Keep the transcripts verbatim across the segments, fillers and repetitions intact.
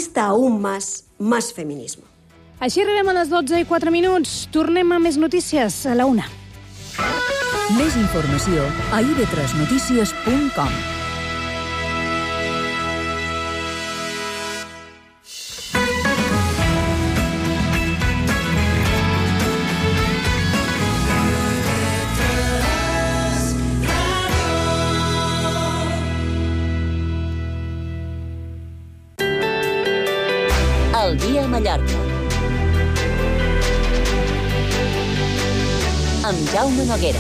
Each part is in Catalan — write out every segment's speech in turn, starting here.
exista aún más, más feminismo. Així arribem a les dotze i quatre minuts. Tornem a més notícies a la una. Més informació a i ve tres notícies punt com. El dia a Mallorca. Amb Jaume Noguera.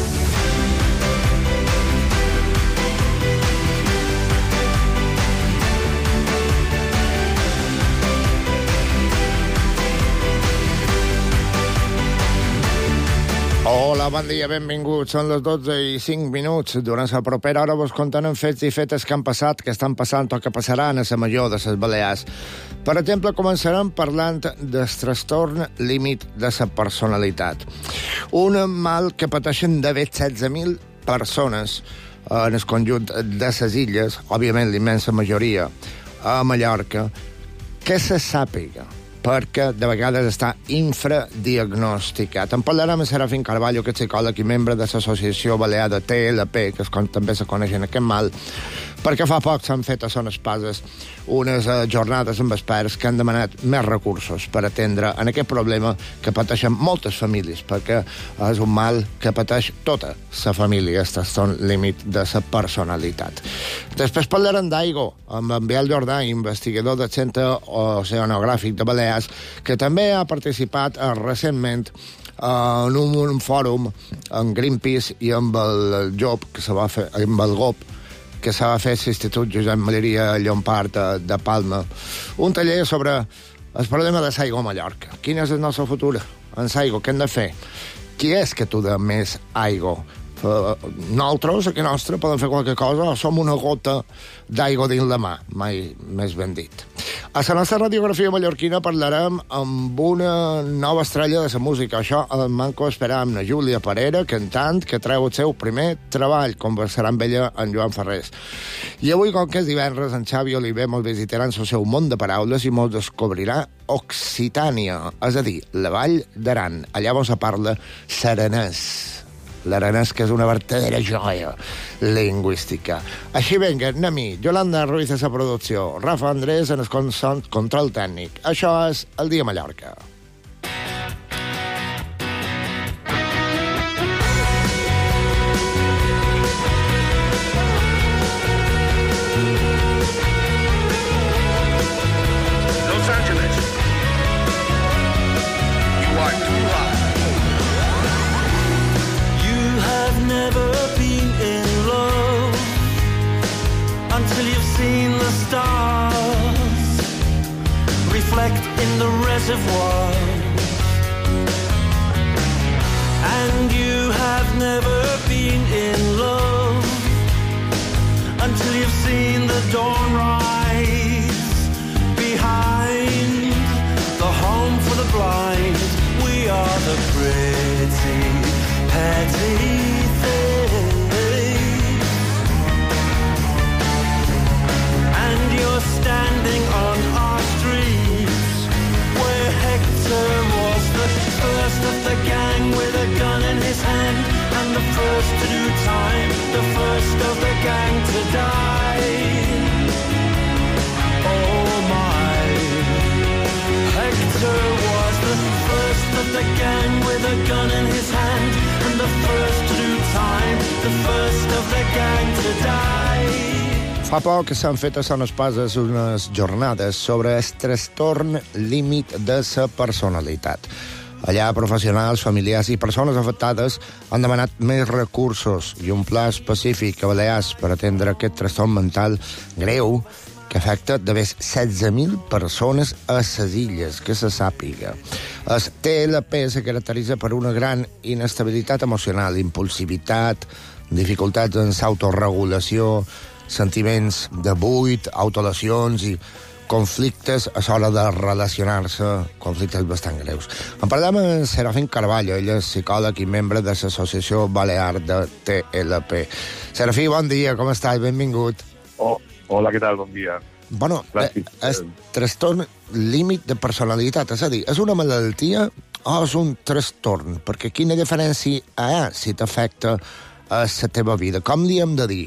Hola, bon dia, benvinguts. Són les dotze i cinc minuts. Durant la propera hora vos contarem fets i fetes que han passat, que estan passant o que passaran a la major de les Balears. Per exemple, començarem parlant del trastorn límit de la personalitat. Un mal que pateixen d'haver setze mil persones en el conjunt de les illes, òbviament l'immensa majoria a Mallorca, que se sàpiga, perquè de vegades està infradiagnosticat. En parlarem amb Serafín Carballo, que és psicòleg i membre de l'Associació Balear de T L P, que també se coneixen aquest mal, perquè fa poc s'han fet a Son Espases unes uh, jornades amb experts que han demanat més recursos per atendre en aquest problema que pateixen moltes famílies, perquè és un mal que pateix tota la família, el trastorn límit de la personalitat. Després parlarem d'Aigo, amb en Biel Jordà, investigador del Centre Oceanogràfic de Balears, que també ha participat uh, recentment uh, en un, un fòrum amb Greenpeace i amb el Job, que se va fer, amb el G O P, que s'ha fet a l'Institut Josep Maria Llompart de, de Palma. Un taller sobre el problema de l'aigua a Mallorca. Quin és el nostre futur en l'aigua? Què hem de fer? Qui és que tu de més aigua? Uh, nosaltres, aquí nostre, podem fer qualque cosa o som una gota d'aigua dins la mà, mai més ben dit. A la nostra radiografia mallorquina parlarem amb una nova estrella de la música. Això el manco esperar amb la Júlia Parera, cantant, que treu el seu primer treball. Conversarà amb ella en Joan Ferrés. I avui, com que és divendres, en Xavi Oliver mos visitarà en el seu món de paraules i mos descobrirà Occitània, és a dir, la Vall d'Aran. Allà on se parla serenès. L'aranès, que és una vertadera joia lingüística. Així venga, anem a Yolanda Ruiz a la producció, Rafa Andrés en el control tècnic. Això és El Dia a Mallorca. Los Angeles. You are too hot. Never been in love until you've seen the stars reflect in the reservoir, and you have never been in love until you've seen the dawn rise behind the home for the blind. We are the pretty, petty standing on our streets, where Hector was the first of the gang with a gun in his hand, and the first to do time, the first of the gang to die. Oh my, Hector was the first of the gang with a gun in his hand, and the first to do time, the first of the gang to die. Fa poc s'han fet a Son Espases unes jornades sobre el trastorn límit de la personalitat. Allà professionals, familiars i persones afectades han demanat més recursos i un pla específic a Balears per atendre aquest trastorn mental greu que afecta de més setze mil persones a les illes, que se sàpiga. El T L P se caracteritza per una gran inestabilitat emocional, impulsivitat, dificultats en l'autoregulació, sentiments de buit, autolesions i conflictes a l'hora de relacionar-se, conflictes bastant greus. En parlem amb Serafín Carballo, ella és psicòleg i membre de l'Associació Balear de T L P. Serafí, bon dia, com estàs? Benvingut. Oh, hola, què tal? Bon dia. Bueno, clàssic. Eh, és trastorn límit de personalitat, és a dir, és una malaltia o és un trastorn? Perquè quina diferència hi ha si t'afecta a la teva vida? Com li hem de dir?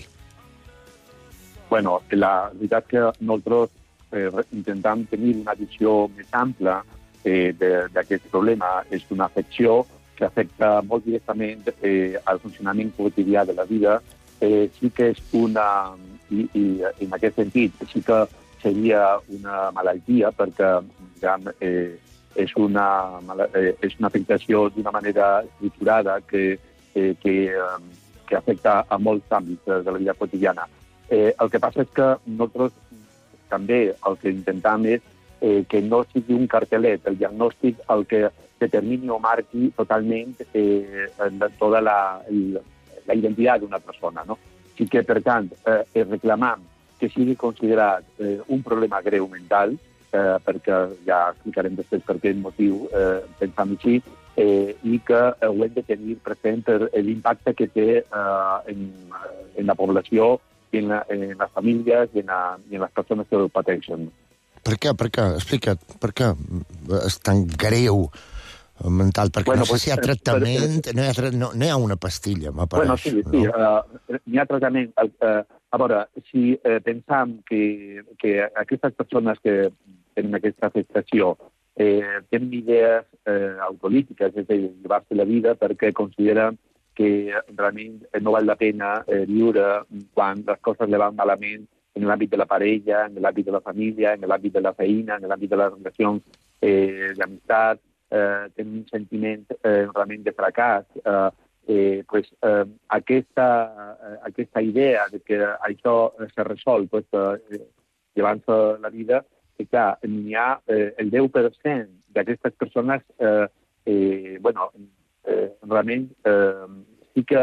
Bueno, la veritat que nosaltres eh, intentem tenir una visió més ampla eh, d'aquest problema. És una afecció que afecta molt directament eh, al funcionament quotidià de la vida. Eh, sí que és una... I, i en aquest sentit sí que seria una malaltia perquè diguem, eh, és, una, eh, és una afectació d'una manera estructurada que, eh, que, eh, que afecta a molts àmbits de la vida quotidiana. Eh, el que passa és que nosaltres també el que intentem és eh, que no sigui un cartelet, el diagnòstic el que determini o marqui totalment eh, tota la, el, la identitat d'una persona, no? Sí que, per tant, eh, reclamam que sigui considerat eh, un problema greu mental, eh, perquè ja explicarem després per quin motiu eh, pensam així, eh, i que eh, ho hem de tenir present per l'impacte que té eh, en, en la població, en, la, en les famílies i en, la, i en les persones que ho pateixen. Per què? Per què? Explica't. Per què és tan greu mental? Perquè bueno, no sé pues, si hi ha tractament, per, per, no, hi ha, no, no hi ha una pastilla, m'apareix. Bueno, sí, sí, no? uh, hi ha tractament. Uh, a veure, si uh, pensam que, que aquestes persones que tenen aquesta afectació eh, tenen idees eh, autolítiques, és a dir, llevar-se la vida perquè consideren que realment no val la pena eh, viure quan les coses li van malament en l'àmbit de la parella, en l'àmbit de la família, en l'àmbit de la feina, en l'àmbit de les relacions eh, d'amistat, eh, tenen un sentiment eh, realment de fracàs. Eh, eh, pues, eh, aquesta, eh, aquesta idea de que això se resol pues, eh, llevant-se la vida, i clar, n'hi ha eh, el deu per cent d'aquestes persones eh, eh, bueno, eh, realment eh, sí que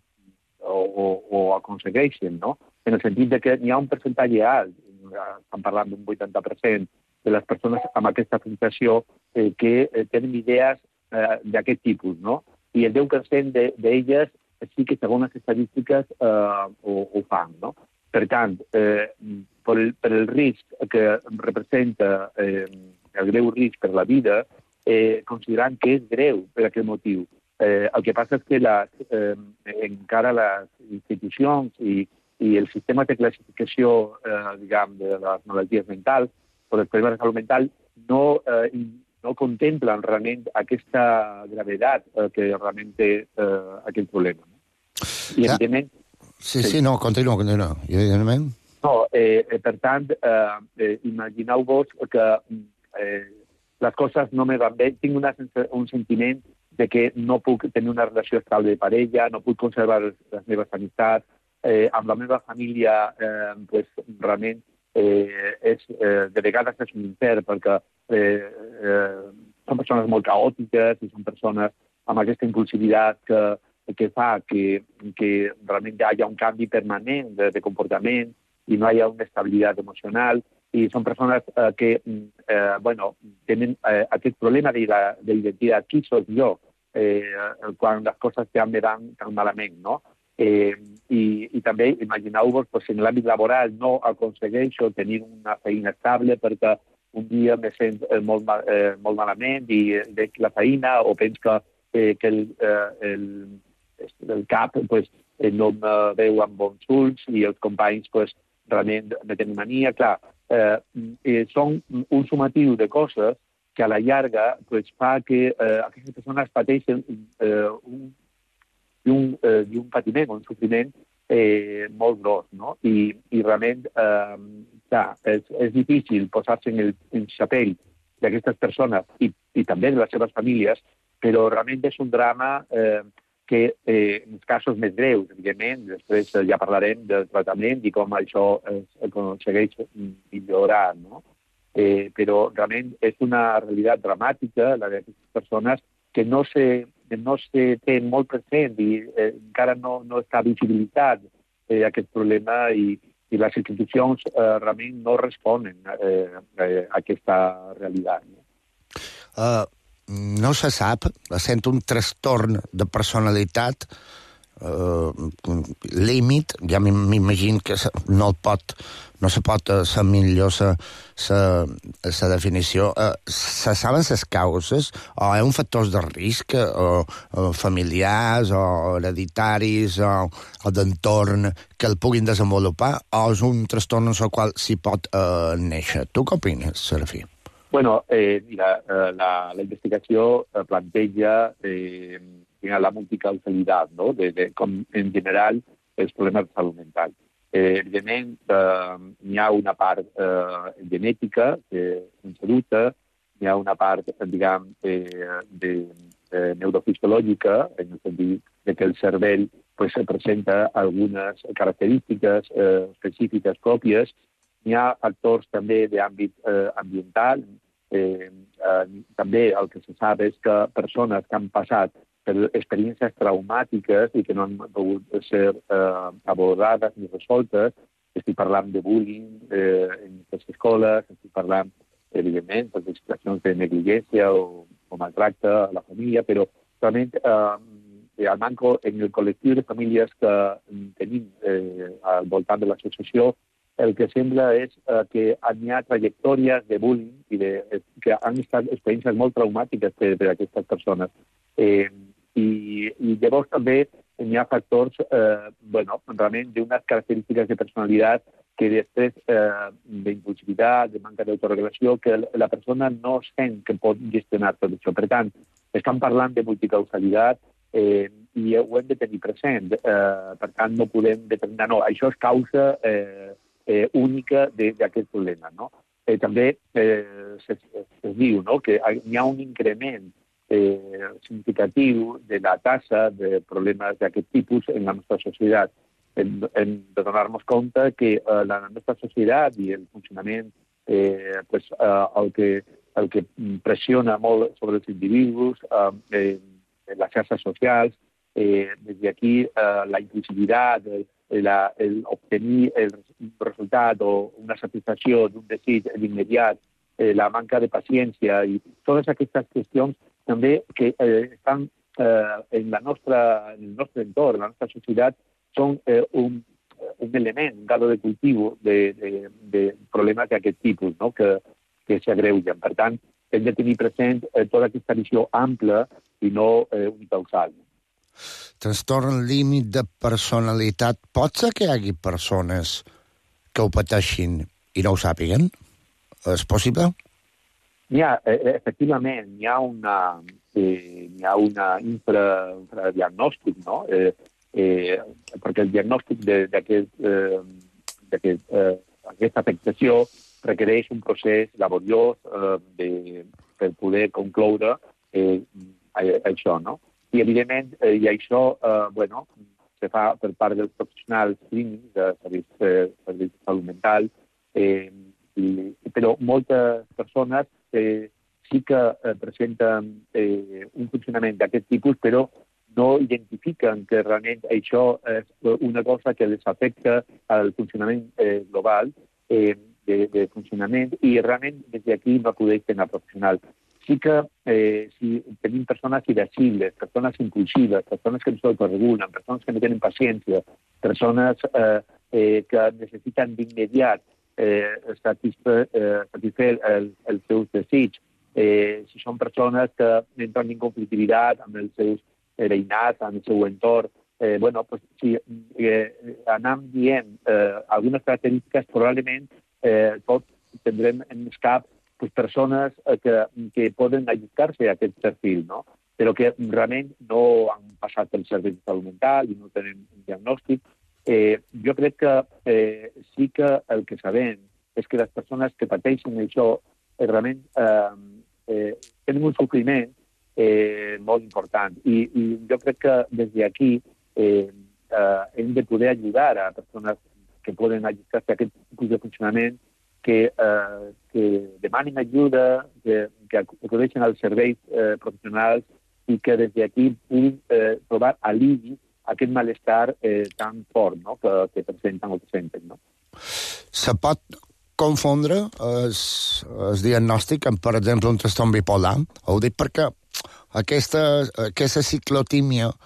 o, o, o aconsegueixen, no? En el sentit de que n'hi ha un percentatge alt, estem parlant d'un vuitanta per cent de les persones amb aquesta afectació eh, que eh, tenen idees eh, d'aquest tipus, no? I el deu per cent d'elles sí que, segons les estadístiques, eh, ho, ho fan, no? Per tant, eh, per, el, per el risc que representa eh, el greu risc per la vida, eh, considerant que és greu per aquest motiu. Eh, el que passa és que les, eh, encara les institucions i, i els sistemes de classificació eh, diguem, de les malalties mentals o dels problemes de salut mental no, eh, no contemplen realment aquesta gravetat eh, que realment té eh, aquest problema. I, ja. evidentment... Sí, sí, sí, no, continua, continua. I, evidentment... No, eh, per tant, eh, eh, imagineu-vos que eh, les coses no me van bé. Tinc una, un sentiment de que no puc tenir una relació estable de parella, no puc conservar les meves amistats, eh, amb la meva família, eh, pues, realment, eh, és, eh, de vegades és un infern, perquè eh, eh, són persones molt caòtiques i són persones amb aquesta impulsivitat que, que fa que, que realment hi ha un canvi permanent de, de comportament i no hi ha una estabilitat emocional, i són persones eh, que eh, bueno, tenen eh, aquest problema d'identitat. Qui soc jo eh, quan les coses ja me van tan malament, no? Eh, i, I també, imagineu-vos, pues, en l'àmbit laboral no aconsegueixo tenir una feina estable perquè un dia me sent eh, molt, eh, molt malament i veig la feina o penso que, eh, que el, eh, el, el cap pues, eh, no me veu amb bons ulls i els companys pues, realment me tenen mania. Clar, eh, eh, són un sumatiu de coses que a la llarga pues, fa que eh, aquestes persones pateixen eh, un, un, eh, un patiment, un sofriment eh, molt gros, no? I, i realment eh, clar, és, és difícil posar-se en el, en el xapell d'aquestes persones i, i també de les seves famílies, però realment és un drama eh, que eh, en els casos més greus, evidentment, després eh, ja parlarem del tractament i com això es aconsegueix millorar, no? Eh, però realment és una realitat dramàtica, la d'aquestes persones, que no se, no se té molt present i eh, encara no, no està visibilitat eh, aquest problema i, i les institucions eh, realment no responen eh, a aquesta realitat. No? Uh, no se sap, sent un trastorn de personalitat, uh, límit, ja m'imagino que no el pot, no se pot ser millor la definició. Uh, se saben les causes, o hi ha un factors de risc, o, o familiars, o hereditaris, o, o d'entorn, que el puguin desenvolupar, o és un trastorn en el qual s'hi pot uh, néixer? Tu què opines, Serafí? Bueno, eh, mira, eh, la, la investigació eh, planteja eh, la multicausalitat, no? de, de com en general els problemes de salut mental. Eh, evidentment, eh, hi ha una part eh, genètica, que sense dubte, hi ha una part, diguem, eh, de, de neurofisiològica, en el sentit de que el cervell pues, presenta algunes característiques eh, específiques pròpies. Hi ha factors també d'àmbit eh, ambiental. Eh, eh, també el que se sap és que persones que han passat per experiències traumàtiques i que no han pogut ser eh, abordades ni resoltes, estic parlant de bullying eh, en les escoles, estic parlant, evidentment, de situacions de negligència o, o maltracte a la família, però realment eh, al manco en el col·lectiu de famílies que tenim eh, al voltant de l'associació, el que sembla és eh, que hi ha trajectòries de bullying i de, eh, que han estat experiències molt traumàtiques per, per a aquestes persones. Eh, i, I llavors també hi ha factors, eh, bueno, realment d'unes característiques de personalitat que després eh, d'impulsivitat, de manca d'autoregulació, que la persona no sent que pot gestionar tot això. Per tant, estem parlant de multicausalitat eh, i ho hem de tenir present. Eh, per tant, no podem determinar, no, això és causa eh, Eh, única d'aquest problema. No? Eh, també eh, es, es diu no? que hi ha un increment eh, significatiu de la tassa de problemes d'aquest tipus en la nostra societat. Hem, hem de donar-nos compte que eh, la nostra societat i el funcionament, eh, pues, eh, el, que, el que pressiona molt sobre els individus, eh, eh, les xarxes socials, eh, des d'aquí eh, la impulsivitat, el, La, el obtenir el resultat o una satisfacció d'un desig d'immediat, eh, la manca de paciència i totes aquestes qüestions també que eh, estan eh, en, la nostra, en el nostre entorn, en la nostra societat, són eh, un, un element, un caldo de cultiu de, de, de problemes d'aquest tipus, no? que, que s'agreugen. Per tant, hem de tenir present eh, tota aquesta visió ampla i no eh, unicausal. Trastorn límit de personalitat. Pot ser que hi hagi persones que ho pateixin i no ho sàpiguen? És possible? Hi ha, efectivament, hi ha una, eh, hi ha una infra, infradiagnòstic, no? Eh, eh, perquè el diagnòstic d'aquest, eh, d'aquest, eh, aquesta afectació requereix un procés laboriós eh, de, per poder concloure eh, això, no? I, evidentment, eh, i això eh, bueno, se fa per part dels professionals clínics de serveis eh, de salut mental, eh, i, però moltes persones eh, sí que eh, presenten eh, un funcionament d'aquest tipus, però no identifiquen que realment això és una cosa que les afecta al funcionament eh, global eh, de, de funcionament i realment des d'aquí no acudeixen a professionals. Sí que eh, si tenim persones irascibles, persones impulsives, persones que no s'autoregulen, persones que no tenen paciència, persones eh, eh, que necessiten d'immediat eh, satisfer, eh, satisfer el, els seus desig, eh, si són persones que entren en conflictivitat amb els seus veïnats, amb el seu entorn, eh, bueno, pues, si eh, anem dient eh, algunes característiques, probablement eh, tots tindrem en el cap pues, persones eh, que, que poden ajustar-se a aquest perfil, no? Però que realment no han passat pel servei de salut mental i no tenen un diagnòstic. Eh, jo crec que eh, sí que el que sabem és que les persones que pateixen això eh, realment eh, eh, tenen un sofriment eh, molt important. I, I jo crec que des d'aquí eh, eh, hem de poder ajudar a persones que poden ajustar-se a aquest tipus de funcionament, que, eh, que demanin ajuda, que, que acudeixen als serveis eh, professionals i que des d'aquí puguin eh, trobar alivi a aquest malestar eh, tan fort, no? que, que presenten o que senten. No? Se pot confondre el, el diagnòstic amb, per exemple, un trastorn bipolar? Ho dic perquè aquesta, aquesta ciclotímia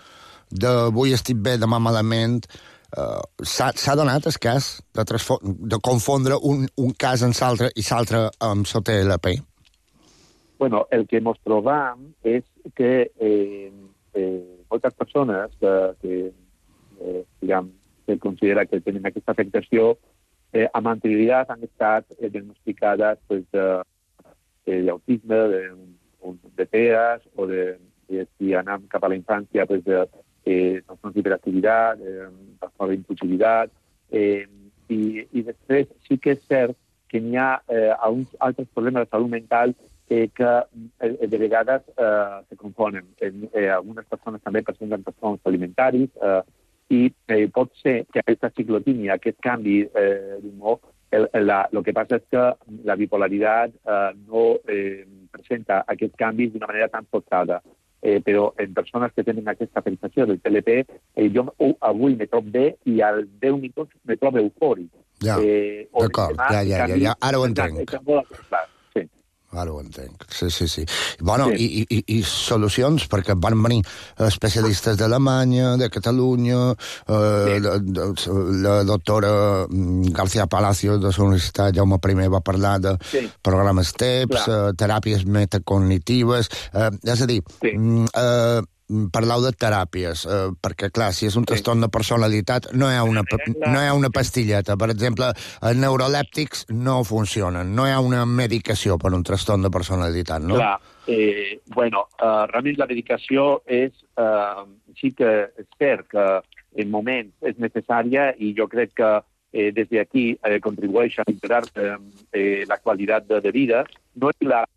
de avui estic bé, demà malament, uh, s'ha, s'ha donat el cas de, transfo- de confondre un, un cas amb l'altre i l'altre amb la T L P? Bueno, el que ens trobam és que eh, eh, moltes persones que, que eh, diguem, que considera que tenen aquesta afectació eh, amb anterioritat han estat eh, diagnosticades pues, de, de, d'autisme, de, de T E A S o de, de si anem cap a la infància pues, de eh, trastorns d'hiperactivitat, eh, trastorns d'impulsivitat, eh, i, i després sí que és cert que n'hi ha eh, alguns altres problemes de salut mental eh, que eh, de vegades eh, se confonen. Eh, eh, algunes persones també presenten trastorns alimentaris eh, i eh, pot ser que aquesta ciclotímia, aquest canvi eh, d'humor, el, la, el que passa és que la bipolaritat eh, no eh, presenta aquests canvis d'una manera tan forçada. Eh, però en persones que tenen aquesta afectació del T L P, eh, jo uh, avui me trobo bé i als deu minuts me trobo eufòric. Ja, eh, d'acord, ja, ja, ja, ja, ara ho entenc. Sí. Ara ho entenc, sí, sí, sí. Bueno, sí. I, i, i solucions, perquè van venir especialistes d'Alemanya, de Catalunya, eh, sí. la, la doctora García Palacios de la Universitat Jaume I va parlar de sí. programes T E P S, eh, teràpies metacognitives, eh, és a dir, sí. eh, parlau de teràpies, eh, perquè, clar, si és un trastorn de personalitat, no hi ha una, no hi ha una pastilleta. Per exemple, els neurolèptics no funcionen, no hi ha una medicació per un trastorn de personalitat, no? Clar, eh, bueno, uh, realment la medicació és, uh, sí que és cert que en moments és necessària i jo crec que eh, des d'aquí eh, contribueix a millorar eh, eh, la qualitat de, de vida. No és la...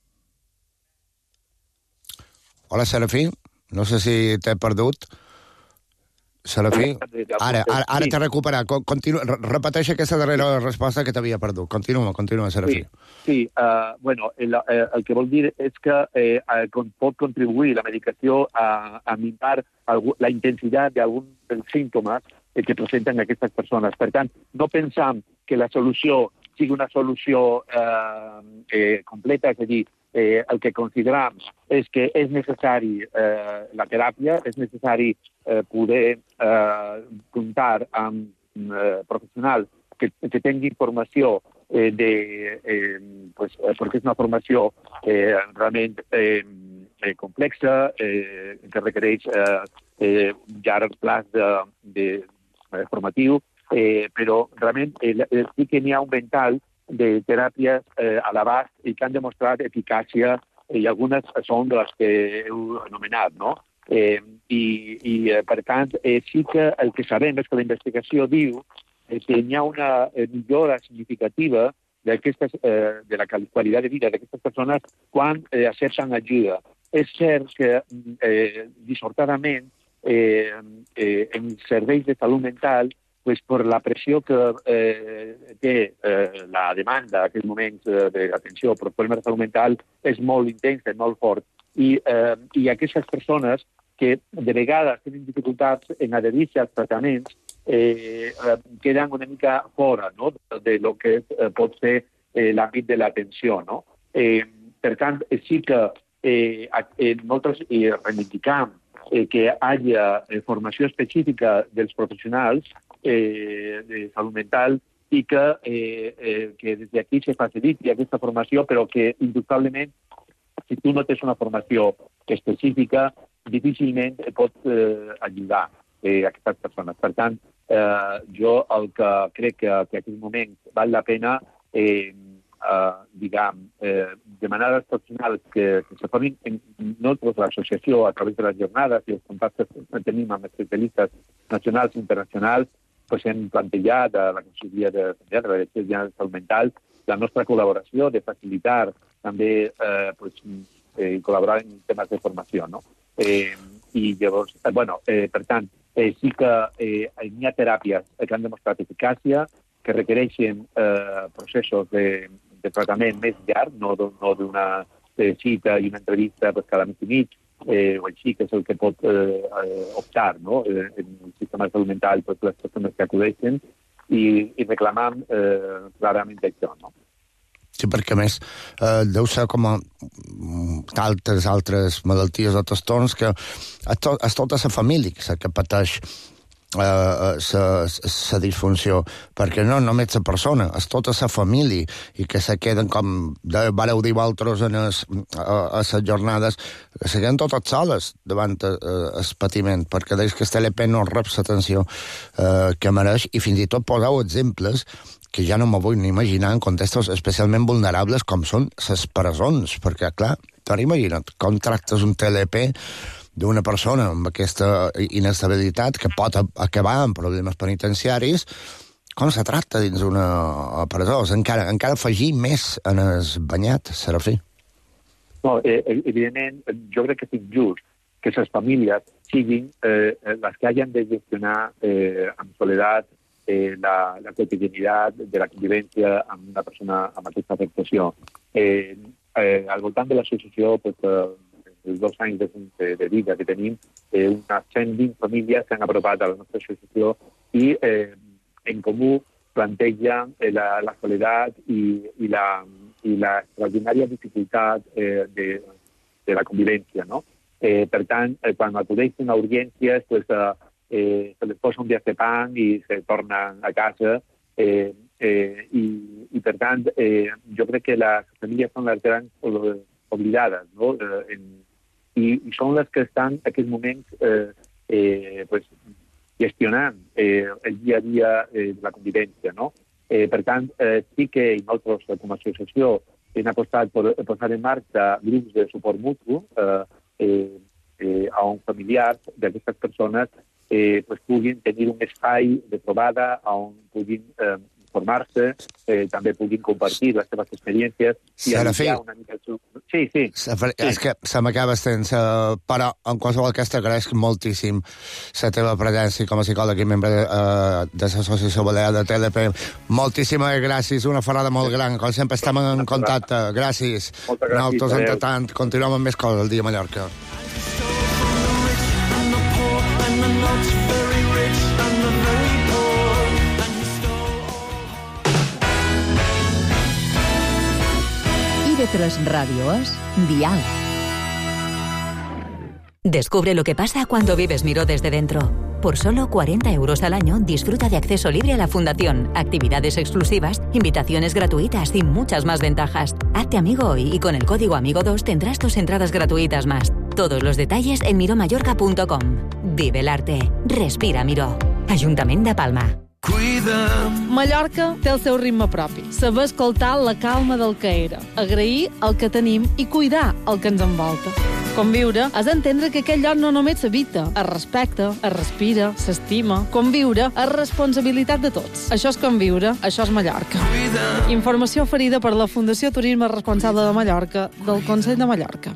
Hola, Serafí. No sé si t'he perdut. Serafí? Ara, ara, ara t'he recuperat. Continua, repeteix aquesta darrera resposta que t'havia perdut. Continua, continua, Serafí. Sí, sí uh, bueno, el, el que vol dir és que eh, pot contribuir la medicació a, a minvar la intensitat d'alguns dels símptomes que presenten aquestes persones. Per tant, no pensam que la solució sigui una solució eh, eh, completa, és a dir, eh, el que consideram és que és necessari eh, la teràpia, és necessari eh, poder eh, comptar amb eh, professionals que, que tingui informació eh, de, eh, pues, perquè és una formació eh, realment eh, eh, complexa, eh, que requereix eh, eh, llarg plaç de, de, de formatiu, eh, però realment eh, sí que n'hi ha un ventall de teràpies eh, a l'abast i que han demostrat eficàcia i algunes són de les que heu anomenat, no? Eh, I, i eh, per tant, eh, sí que el que sabem és que la investigació diu eh, que hi ha una eh, millora significativa d'aquestes, eh, de la qualitat de vida d'aquestes persones quan eh, accepten ajuda. És cert que, eh, dissortadament, eh, eh, en serveis de salut mental, pues per la pressió que eh, té eh, la demanda en aquests moments eh, d'atenció per problemes de salut mental és molt intensa, és molt fort. I, eh, i aquestes persones que de vegades tenen dificultats en adherir-se als tractaments eh, eh, queden una mica fora, no?, de lo que eh, pot ser eh, l'àmbit de l'atenció, no? Eh, per tant, sí que eh, eh, nosaltres eh, reivindicam eh, que hi hagi eh, formació específica dels professionals Eh, de salut mental i que, eh, eh, que des d'aquí se faciliti aquesta formació, però que indubtablement, si tu no tens una formació específica, difícilment pot eh, ajudar eh, a aquestes persones. Per tant, eh, jo el que crec que, que en aquest moment val la pena eh, eh, diguem, eh, demanar als professionals que, que se formin en nosaltres, l'associació, a través de les jornades i els contactes que tenim amb especialistes nacionals i internacionals, pues hem plantejat a la Conselleria de Sanitat, a la Direcció General de Salut Mental, la nostra col·laboració de facilitar també eh, pues, eh, col·laborar en temes de formació, no? Eh, I llavors, eh, bueno, eh, per tant, eh, sí que eh, hi ha teràpies que han demostrat eficàcia, que requereixen eh, processos de, de tractament més llarg, no, no d'una eh, cita i una entrevista pues, cada mes i mig, eh, o així, que és el que pot eh, optar, no?, eh, en el sistema de salut mental per les persones que acudeixen, i, i reclamam eh, clarament això, no? Sí, perquè, a més, eh, deu ser com a tantes altres malalties o trastorns que és, to, és tota la família que pateix la disfunció, perquè no només la persona, és tota la família, i que se queden, com de, vareu dir vosaltres en es, a, a les jornades, que se queden totes soles davant el, el patiment, perquè deis que el T L P no rep l'atenció eh, que mereix, i fins i tot poseu exemples que ja no me vull ni imaginar en contextos especialment vulnerables com són les presons, perquè, clar, t'ho imagina't, com tractes un T L P d'una persona amb aquesta inestabilitat que pot acabar amb problemes penitenciaris, com se tracta dins una presó? Encara, encara afegir més en el banyat, Serafí. No, eh, evidentment, jo crec que és injust que les famílies siguin eh, les que hagin de gestionar eh, amb soledat eh, la, la quotidianitat de la convivència amb una persona amb aquesta afectació. Eh, eh, al voltant de l'associació, pues, eh, els dos anys de, de, de vida que tenim, eh, unes cent vint famílies s'han apropat a la nostra associació i eh, en comú plantegen eh, la, la soledat i, i, la, i la extraordinària dificultat eh, de, de la convivència, no? Eh, per tant, eh, quan acudeixen a urgències, pues, eh, se les posa un diazepam i se tornen a casa, eh, eh, i, i per tant, eh, jo crec que les famílies són les grans oblidades, no? Eh, en, I, i són les que estan en aquests moments eh, eh, pues, gestionant eh, el dia a dia eh, de la convivència, no? Eh, per tant, eh, sí que nosaltres, com a associació, hem apostat per posar en marxa grups de suport mutu eh, eh, eh, on familiars d'aquestes persones eh, pues, puguin tenir un espai de trobada on puguin eh, formar-se, eh, també puguin compartir les seves experiències. Serafí, una mica... sí, sí. És que se m'acaba estent, però en qualsevol cas t'agraeix moltíssim la teva presència com a psicòleg i membre de, uh, de l'Associació Balear de T L P. Moltíssimes gràcies, una farada molt gran. Com sempre estem en contacte. Gràcies. Moltes gràcies. Nosaltres, entretant, continuem amb més coses el dia a Mallorca. I V tres Radio es Dial. Descubre lo que pasa cuando vives Miró desde dentro. Por solo cuarenta euros al año, disfruta de acceso libre a la fundación, actividades exclusivas, invitaciones gratuitas y muchas más ventajas. Hazte amigo hoy y con el código amigo dos tendrás dos entradas gratuitas más. Todos los detalles en miró mallorca punto com. Vive el arte. Respira Miró. Ajuntament de Palma. Mallorca té el seu ritme propi. Saber escoltar la calma del que era, agrair el que tenim i cuidar el que ens envolta. Conviure és entendre que aquest lloc no només s'habita, es respecta, es respira, s'estima. Conviure és responsabilitat de tots. Això és conviure, això és Mallorca. Informació oferida per la Fundació Turisme Responsable de Mallorca del Consell de Mallorca.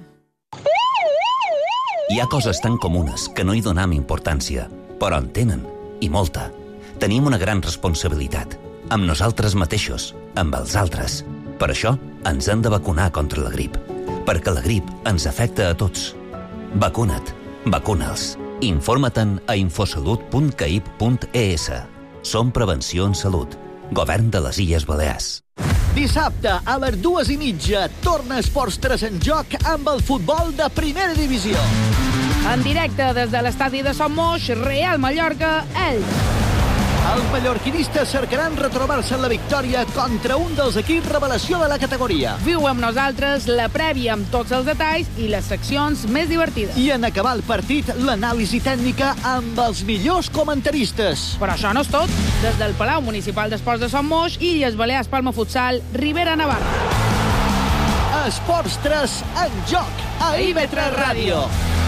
Hi ha coses tan comunes que no hi donam importància, però en tenen, i molta. Tenim una gran responsabilitat, amb nosaltres mateixos, amb els altres. Per això ens hem de vacunar contra la grip, perquè la grip ens afecta a tots. Vacuna't, vacuna'ls. Informa-te'n a infosalut punt caip punt es. Som Prevenció en Salut, Govern de les Illes Balears. Dissabte, a les dues i mitja, torna Esports tres en joc amb el futbol de primera divisió. En directe des de l'estadi de Son Moix, Real Mallorca, Elx. Els mallorquinistes cercaran retrobar-se en la victòria contra un dels equips revelació de la categoria. Viu amb nosaltres la prèvia amb tots els detalls i les seccions més divertides. I en acabar el partit, l'anàlisi tècnica amb els millors comentaristes. Però això no és tot. Des del Palau Municipal d'Esports de Son Moix, Illes Balears Palma Futsal, Ribera Navarra. Esports tres en joc a I V tres Ràdio.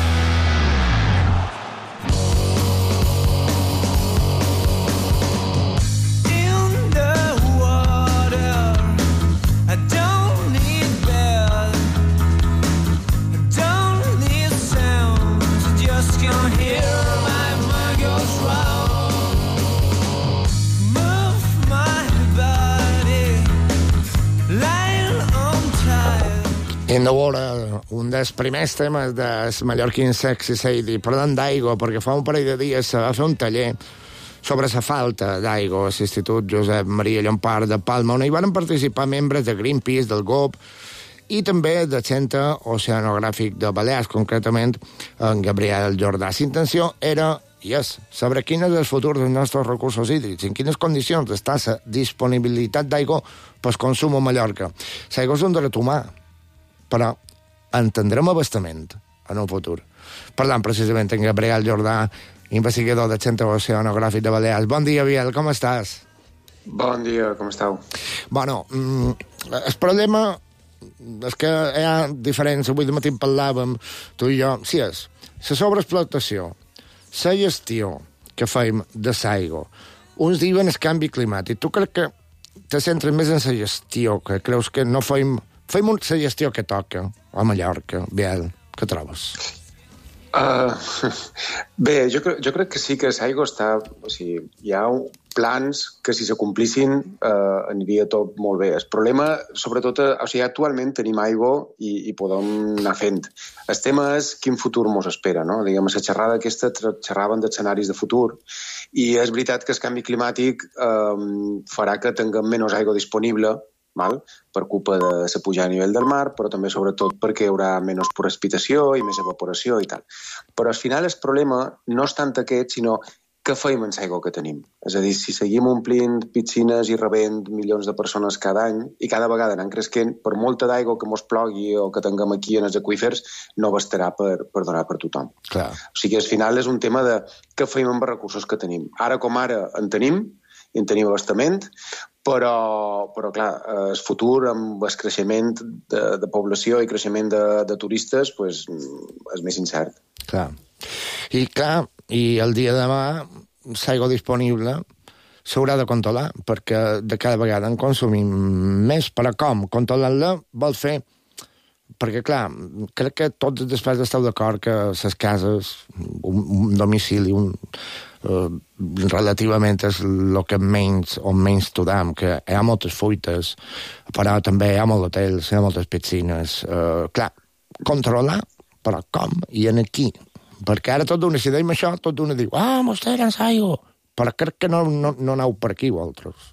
In the Water, un dels primers temes de Mallorquin Sexy Sadie, parlant d'aigua, perquè fa un parell de dies se va fer un taller sobre la falta d'aigua a l'Institut Josep Maria Llompart de Palma, on hi van participar membres de Greenpeace, del G O P, i també del Centre Oceanogràfic de Balears, concretament en Gabriel Jordà. L'intenció era, i és, saber quin és el futur dels nostres recursos hídrics, en quines condicions està la disponibilitat d'aigua pel consum a Mallorca. L'aigua és un dret humà, però entendrem abastament en un futur. Parlant precisament amb Gabriel Jordà, investigador del Centre Oceanogràfic de Balears. Bon dia, Biel, com estàs? Bon dia, com esteu? Bueno, el problema és que hi ha diferents, avui de matí parlàvem, tu i jo, sí és, la sobreexplotació, la gestió que fem de l'aigua. Uns diuen el canvi climàtic. Tu crec que te centres més en la gestió, que creus que no fem... Fem la gestió que toca a Mallorca, Biel, què trobes? Uh, bé, jo, cre jo crec que sí que l'aigua està... O sigui, hi ha plans que si se complissin uh, aniria tot molt bé. El problema, sobretot, o sigui, actualment tenim aigua i, i podem anar fent. El tema és quin futur mos espera, no? Diguem, la xerrada aquesta xerraven d'escenaris de futur i és veritat que el canvi climàtic um, farà que tinguem menys aigua disponible, val? Per culpa de la pujada a nivell del mar, però també sobretot perquè hi haurà menys precipitació i més evaporació i tal. Però al final el problema no és tant aquest, sinó què fem amb l'aigua que tenim. És a dir, si seguim omplint piscines i rebent milions de persones cada any i cada vegada anant creixent, per molta d'aigua que mos plogui o que tinguem aquí en els aqüífers, no bastarà per, per donar per tothom. Clar. O sigui, al final és un tema de què fem amb els recursos que tenim. Ara com ara en tenim, i en tenim abastament, però, però clar, el futur amb el creixement de, de població i creixement de, de turistes pues, és més incert. Clar. I clar, i el dia de demà l'aigua disponible s'haurà de controlar, perquè de cada vegada en consumim més. Però com? Controlant-la vol fer... Perquè, clar, crec que tots després esteu d'acord que les cases, un, un domicili, un, uh, relativament és el que menys o menys tudam, que hi ha moltes fuites, però també hi ha molts hotels, hi ha moltes piscines. Uh, clar, controlar, però com? I en aquí? Perquè ara tot d'una, si deim això, tot d'una diu, ah, mos tenen aigua, però crec que no, no, no aneu per aquí, vosaltres.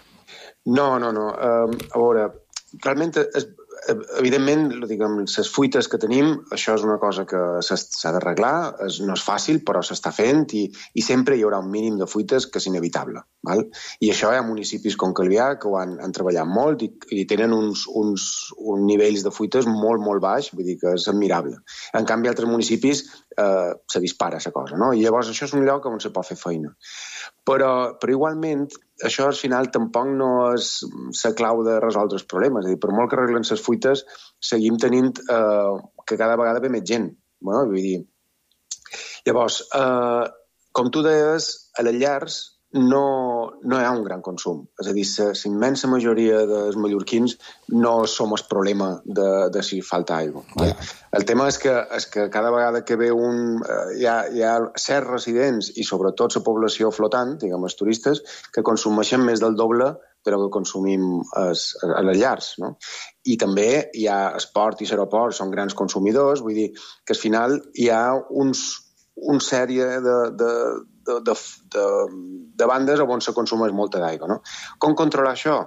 No, no, no. Um, a veure, realment és... Evidentment, diguem, les fuites que tenim, això és una cosa que s'ha d'arreglar, no és fàcil, però s'està fent i, i sempre hi haurà un mínim de fuites que és inevitable. Val? I això hi ha municipis com Calvià que ho han, han treballat molt i, i tenen uns, uns, uns nivells de fuites molt, molt baix, vull dir que és admirable. En canvi, altres municipis eh, se dispara la cosa, no? I llavors això és un lloc on se pot fer feina. Però, però igualment, això al final tampoc no és la clau de resoldre els problemes. És a dir, per molt que arreglen les fuites, seguim tenint eh, que cada vegada ve més gent. Bueno, vull dir... Llavors, eh, com tu deies, a les llars no, no hi ha un gran consum. És a dir, la immensa majoria dels mallorquins no som el problema de, de si falta aigua. Yeah. El tema és que, és que cada vegada que ve un... Eh, hi, ha, hi ha certs residents i sobretot la població flotant, diguem, els turistes, que consumeixen més del doble de que consumim es, a les llars. No? I també hi ha esport i l'aeroport, són grans consumidors, vull dir que al final hi ha uns, una sèrie de... de De, de, de, de bandes on se consumeix molta d'aigua. No? Com controlar això?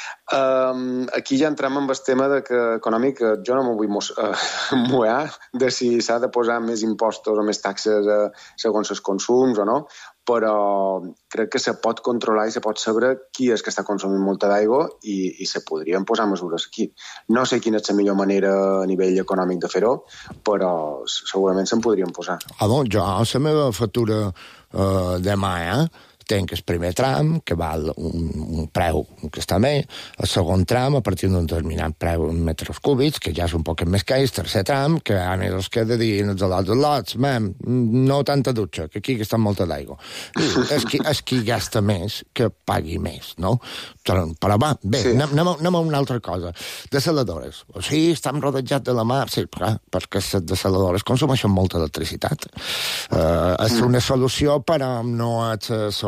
Um, aquí ja entrem en el tema de que, econòmic, que jo no m'ho vull uh, mullar de si s'ha de posar més impostos o més taxes uh, segons els consums o no, però crec que se pot controlar i se pot saber qui és que està consumint molta d'aigua i, i se podrien posar mesures aquí. No sé quina és la millor manera a nivell econòmic de fer-ho, però segurament se'n podrien posar. Ah, bon, jo, la meva factura uh, demà, eh? Tenc el primer tram, que val un, un preu que està bé, el segon tram, a partir d'un determinat preu en metres cúbics, que ja és un poc més que el tercer tram, que a més els queda dient els lots, els lots, mem, no tanta dutxa, que aquí gasta molta d'aigua. I és qui, és qui gasta més, que pagui més, no? Però, però va, bé, sí. anem, anem a una altra cosa. Desaladores. O sigui, estem rodejats de la mar, sí, però, perquè les desaladores consumeixen molta electricitat. Uh, és una solució, però no és la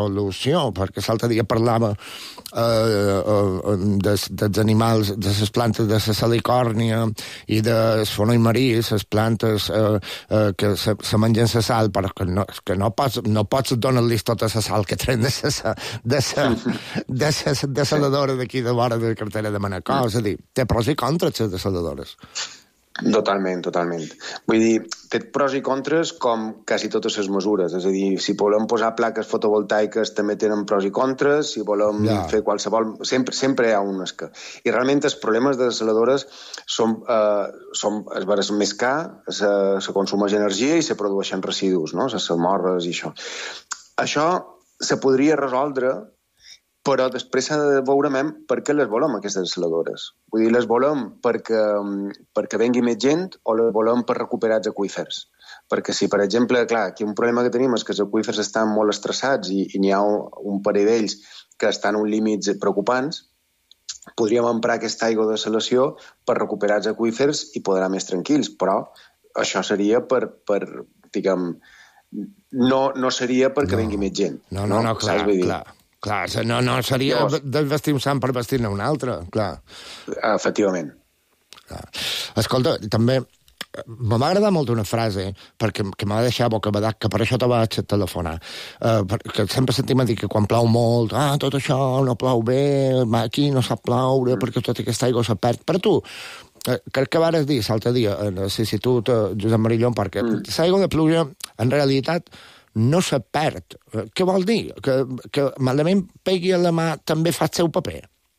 solució, perquè l'altre dia parlava eh, eh, dels, dels animals, de les plantes de la salicòrnia i del fonoll marí, les plantes eh, eh, que se, se mengen la sal, però que no, que no pots, no pots donar-li tota la sal que tren de la de sa, de sa, de saladora d'aquí de vora de cartera de Manacor. És a dir, té pros i contres les desaladores. Totalment, totalment. Vull dir, té pros i contres com quasi totes les mesures. És a dir, si volem posar plaques fotovoltaiques també tenen pros i contres, si volem ja. fer qualsevol... Sempre, sempre hi ha un esca. I realment els problemes de desaladores són, eh, són es veres més car, se, se consumeix energia i se produeixen residus, no? Se morres i això. Això se podria resoldre, però després s'ha de veure per què les volem, aquestes desaladores. Vull dir, les volem perquè, perquè vengui més gent o les volem per recuperar els aqüífers. Perquè si, per exemple, clar, aquí un problema que tenim és que els aqüífers estan molt estressats i, i n'hi ha un, un parell d'ells que estan a uns límits preocupants, podríem emprar aquesta aigua de salació per recuperar els aqüífers i poder anar més tranquils, però això seria per, per diguem, no, no seria perquè no. vengui més gent. No, no, no, no clar, clar. Clar, no, no seria Llavors, desvestir un sant per vestir-ne un altre, clar. Efectivament. Clar. Escolta, també me va agradar molt una frase, perquè que m'ha deixat bocabadat, que per això te vaig telefonar, uh, perquè sempre sentim a dir que quan plou molt, ah, tot això no plou bé, aquí no sap ploure, mm. perquè tota aquesta aigua se perd. Per tu, uh, crec que vares dir l'altre dia, en l'Institut uh, Josep Marillón, perquè mm. l'aigua de pluja, en realitat, no se perd. Què vol dir? Que, que malament pegui a la mà també fa el seu paper?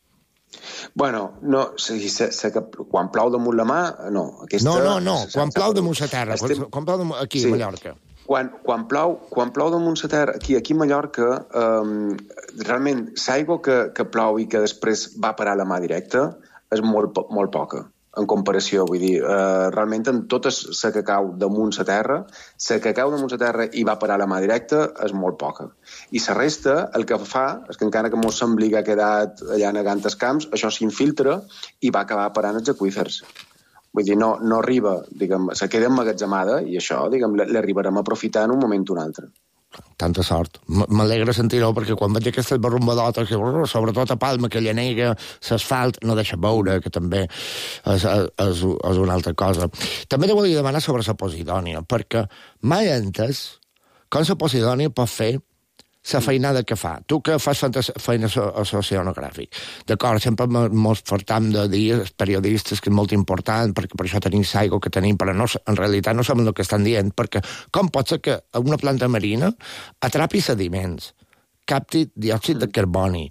Bueno, no, si, si, si, quan plou damunt la mà, no. Aquesta, no, no, no, quan plou damunt la terra, estem... quan plou damunt, aquí sí. a Mallorca. Quan, quan, plou, quan plou damunt la terra, aquí, aquí a Mallorca, um, realment l'aigua que, que plou i que després va parar a la mà directa és molt, molt poca. En comparació, vull dir, eh, realment en totes la que cau damunt la terra, la que cau damunt la terra i va parar a la mà directa és molt poca. I la resta, el que fa, és que encara que mos sembli que ha quedat allà negant els camps, això s'infiltra i va acabar parant els aqüífers. Vull dir, no, no arriba, diguem, se queda emmagatzemada i això, diguem, l'arribarem a aprofitar en un moment o un altre. Tanta sort. M'alegra sentir-ho, perquè quan veig aquestes barrumbadotes, que, sobretot a Palma, que llanega l'asfalt, no deixa veure, que també és, és, és una altra cosa. També te volia demanar sobre la Posidònia, perquè mai he entès com la Posidònia pot fer la feinada que fa. Tu que fas feina oceanogràfic. D'acord, sempre mos fartam de dir els periodistes que és molt important, perquè per això tenim l'aigua que tenim, però no, en realitat no sabem el que estan dient, perquè com pot ser que una planta marina atrapi sediments, capti diòxid de carboni,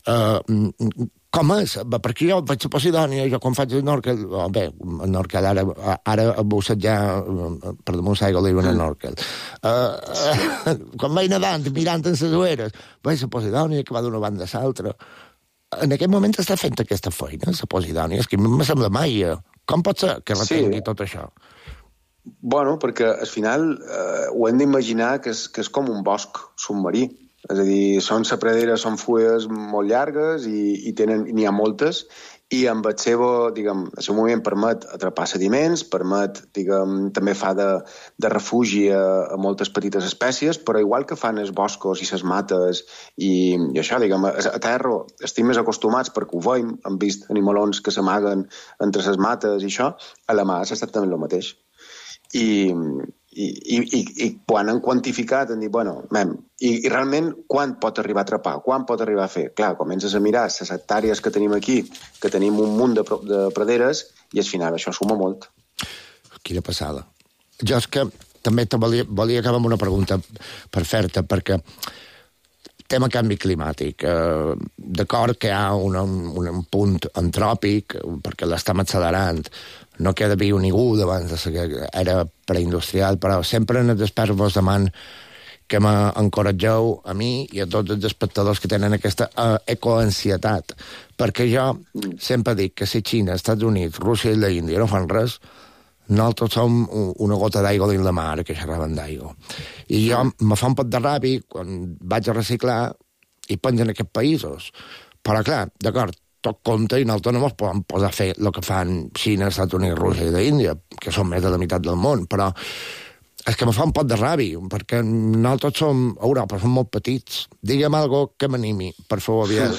eh, com és? Perquè jo vaig a Posidònia, jo quan faig el Norquel, oh, bé, el Norquel ara, ara a bussejar per damunt l'aigua li diuen el Norquel. Uh, uh, quan vaig nedant, mirant en les ulleres, vaig a Posidònia, que va d'una banda a l'altra. En aquest moment està fent aquesta feina, la Posidònia, és que me sembla mai. Com pot ser que retengui sí. tot això? Bueno, perquè al final eh, ho hem d'imaginar que és, que és com un bosc submarí. És a dir, són sapraderes, són fulles molt llargues i, i tenen, n'hi ha moltes, i amb el seu, diguem, el seu moviment permet atrapar sediments, permet, diguem, també fa de, de refugi a, a moltes petites espècies, però igual que fan els boscos i les mates i, i això, diguem, a terra estem més acostumats perquè ho veiem, hem vist animalons que s'amaguen entre les mates i això, a la mà s'ha estat també el mateix. I, i, i, i quan han quantificat han dit, bueno, mem, i, i realment quan pot arribar a atrapar, quan pot arribar a fer? Clar, comences a mirar les hectàrees que tenim aquí, que tenim un munt de, de praderes, i al final això suma molt. Quina passada. Jo és que també te volia, volia acabar amb una pregunta per fer-te, perquè tema canvi climàtic. Eh, d'acord que hi ha un, un, un punt antròpic, perquè l'estem accelerant, no queda viu ningú davant de l'era preindustrial, però sempre en els experts vos deman que m'encoratgeu a mi i a tots els espectadors que tenen aquesta uh, ecoansietat, perquè jo sempre dic que si Xina, Estats Units, Rússia i l'Índia no fan res, nosaltres som una gota d'aigua dins la mar que xerraven d'aigua. I jo me fa un pot de ràbi quan vaig a reciclar i pengen aquests països. Però clar, d'acord, tot compte i nosaltres no ens podem posar a fer el que fan Xina, Estats Units, Rússia i l'Índia, que són més de la meitat del món, però És que me fa un pot de ràbia, perquè nosaltres som, a Europa, som molt petits. Digue'm algo que m'animi, per favor, Biel.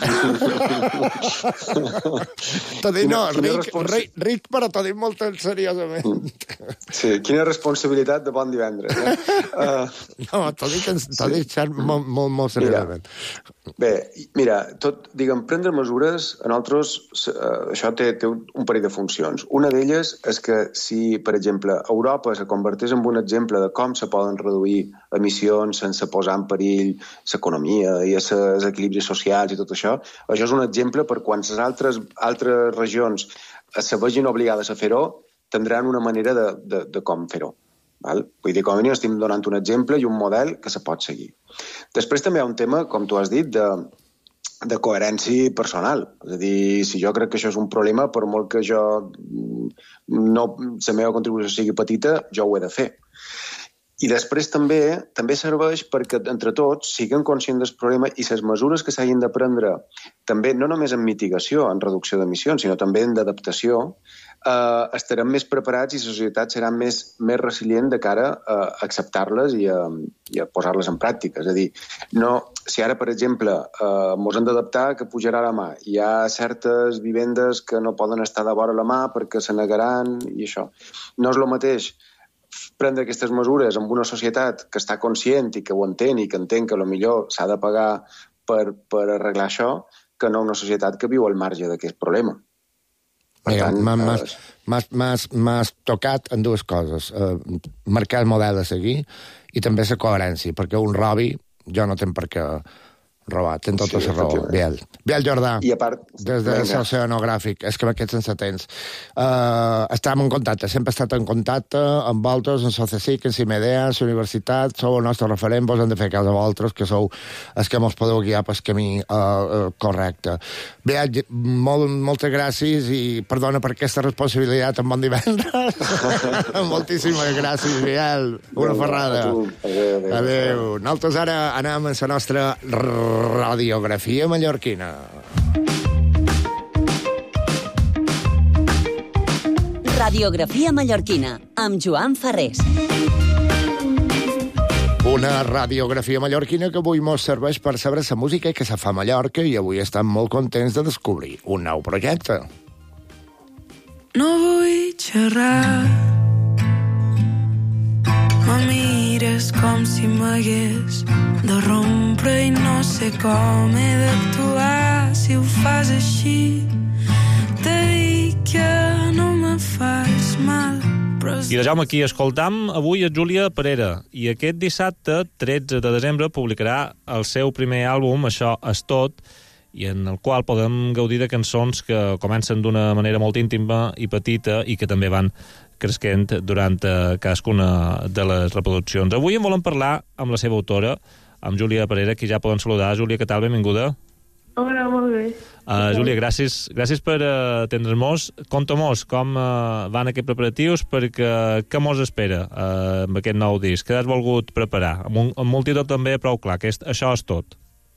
T'ho dic, no, ric, ric, ric, però t'ho dic molt seriosament. Sí, quina responsabilitat de bon divendres, eh? Uh... No, t'ho dic, t'ho dic molt, molt, molt seriosament. Mira, bé, mira, tot, diguem, prendre mesures, a nosaltres, uh, això té, té un parell de funcions. Una d'elles és que si, per exemple, Europa se converteix en un exemple de com se poden reduir emissions sense posar en perill l'economia i els equilibris socials i tot això, això és un exemple per quan les altres, altres regions se vegin obligades a fer-ho, tindran una manera de, de, de com fer-ho. Val? Vull dir, com a mínim estem donant un exemple i un model que se pot seguir. Després també hi ha un tema, com tu has dit, de, de coherència personal. És a dir, si jo crec que això és un problema, per molt que jo no, la meva contribució sigui petita, jo ho he de fer. I després també també serveix perquè entre tots siguem conscients del problema i les mesures que s'hagin de prendre, també no només en mitigació, en reducció d'emissions, sinó també en d'adaptació, eh, estarem més preparats i la societat serà més, més resilient de cara a acceptar-les i a, i a posar-les en pràctica. És a dir, no, si ara, per exemple, eh, ens hem d'adaptar que pujarà la mà, hi ha certes vivendes que no poden estar de vora la mà perquè se negaran i això. No és el mateix prendre aquestes mesures amb una societat que està conscient i que ho entén i que entén que potser s'ha de pagar per, per arreglar això, que no una societat que viu al marge d'aquest problema. M'has tocat en dues coses. Eh, marcar el model a seguir i també la coherència, perquè un robi jo no tenc per què robar, tens tota la raó. Biel. Biel Jordà, I a part, des del seu oceanogràfic, és que amb aquests sense temps. Uh, estem en contacte, sempre he estat en contacte amb vosaltres, en Socicic, en Cimedea, en la universitat, sou el nostre referent, vos hem de fer cas a vosaltres, que sou els que mos podeu guiar pel camí uh, uh, correcte. Biel, molt, moltes gràcies i perdona per aquesta responsabilitat en bon divendres. Moltíssimes gràcies, Biel. Una ferrada. Adéu. Adéu. Nosaltres ara anem a la nostra radiografia mallorquina. Radiografia mallorquina, amb Joan Ferrés. Una radiografia mallorquina que avui mos serveix per saber la música que se fa a Mallorca i avui estem molt contents de descobrir un nou projecte. No vull xerrar, me mires com si m'hagués de rompre i no sé com he d'actuar. Si ho fas així, te dic que no me fas mal. Però... I de Jaume, aquí escoltam avui a Júlia Parera, i aquest dissabte, tretze de desembre, publicarà el seu primer àlbum, Això és tot, i en el qual podem gaudir de cançons que comencen d'una manera molt íntima i petita i que també van cresquent durant uh, cadascuna de les reproduccions. Avui en volem parlar amb la seva autora, amb Júlia Parera, qui ja poden saludar. Júlia, què tal? Benvinguda. Hola, molt bé. Uh, Júlia, gràcies, gràcies per uh, atendre'ns. Conta-mos com uh, van aquests preparatius, perquè què mos espera uh, amb aquest nou disc? Què has volgut preparar? Amb un, amb un títol també prou clar, que és Això és tot.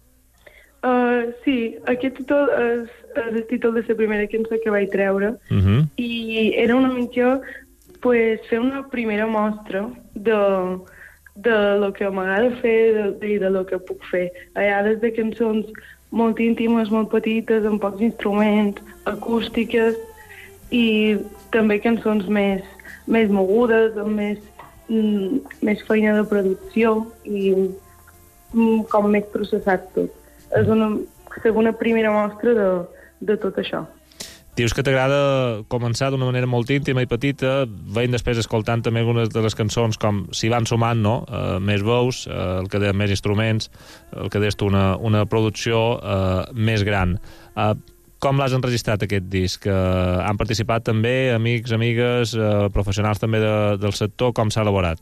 Uh, sí, aquest títol és, és el títol de la primera cançó que vaig treure, uh -huh. i era una mica pues, fer una primera mostra de, de lo que m'agrada fer i de, de lo que puc fer. Hi ha des de cançons molt íntimes, molt petites, amb pocs instruments, acústiques, i també cançons més, més mogudes, amb més, mm, més feina de producció i mm, com més processat tot. És una segona primera mostra de, de tot això. Dius que t'agrada començar d'una manera molt íntima i petita, veient després escoltant també algunes de les cançons com s'hi van sumant, no? Uh, més veus, uh, el que dèiem més instruments, el que deies tu, una, una producció uh, més gran. Uh, com l'has enregistrat, aquest disc? Uh, han participat també amics, amigues, uh, professionals també de, del sector? Com s'ha elaborat?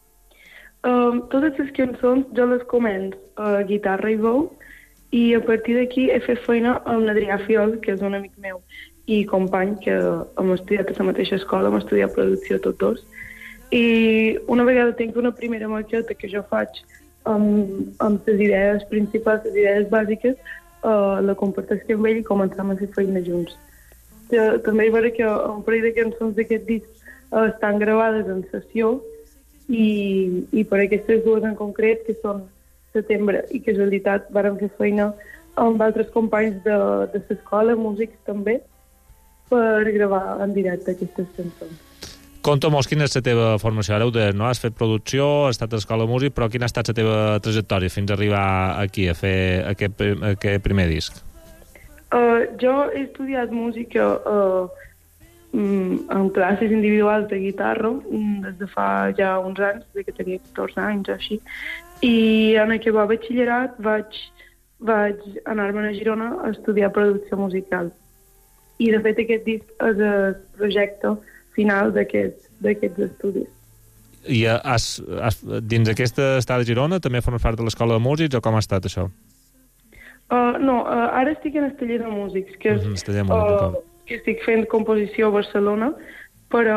Uh, totes les cançons jo les començo a uh, guitarra i veu, i a partir d'aquí he fet feina amb l'Adrià Fiol, que és un amic meu i company, que hem estudiat a la mateixa escola, hem estudiat producció tots dos. I una vegada tinc una primera maqueta que jo faig amb, amb les idees principals, les idees bàsiques, uh, la comparteixo amb ell i començam a fer feina junts. També hi veure que un parell de cançons d'aquest disc uh, estan gravades en sessió i, i per aquestes dues en concret, que són Setembre i Casualitat, vàrem fer feina amb altres companys de, de l'escola, músics també, per gravar en directe aquestes cançons. Conta molt quina és la teva formació. Ara ho deies, no? Has fet producció, has estat a l'escola de músic, però quina ha estat la teva trajectòria fins a arribar aquí, a fer aquest, aquest primer disc? Uh, jo he estudiat música uh, en classes individuals de guitarra des de fa ja uns anys, des que tenia catorze anys o així, i en acabar batxillerat vaig, vaig anar-me'n a Girona a estudiar producció musical. I, de fet, aquest disc és el projecte final d'aquests d'aquests estudis. I has, has, dins aquesta estada de Girona també formes part de l'Escola de Músics o com ha estat això? Uh, no, uh, ara estic en el taller de músics, que, és, mm, taller músic, uh, que estic fent composició a Barcelona, però,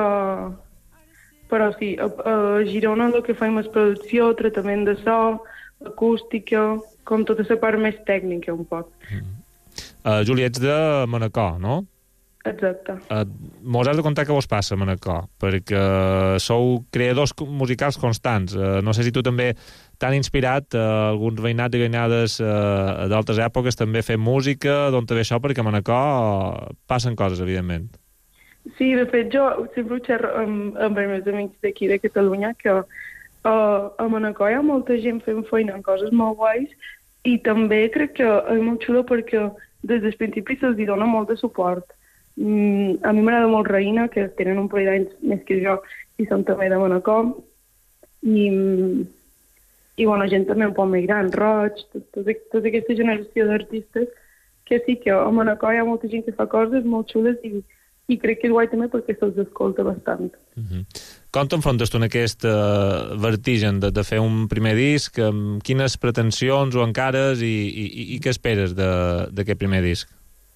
però sí, a, a Girona el que fem és producció, tractament de so, acústica, com tota la part més tècnica, un poc. Mm. Uh, Júlia, ets de Manacor, no? Exacte. Uh, mos has de contar què vos passa a Manacor, perquè sou creadors musicals constants. Uh, no sé si tu també t'han inspirat uh, alguns veïnats i veïnades uh, d'altres èpoques també fent música, d'on te ve això, perquè a Manacor uh, passen coses, evidentment. Sí, de fet, jo sempre ho xerro amb, amb els meus amics d'aquí de Catalunya, que uh, a Manacor hi ha molta gent fent feina en coses molt guais, i també crec que és molt xulo perquè des del principi se'ls dona molt de suport. Mm, a mi m'agrada molt Reina, que tenen un parell d'anys més que jo i són també de Manacor, i, i bona gent també un poc més gran, Roig, tota tot, tot aquesta generació d'artistes, que sí que a Manacor hi ha molta gent que fa coses molt xules i, i crec que és guai també perquè se'ls escolta bastant. Mm-hmm. Com t'enfrontes tu en aquest uh, vertigen de, de fer un primer disc? Amb quines pretensions o encares i, i, i què esperes d'aquest primer disc?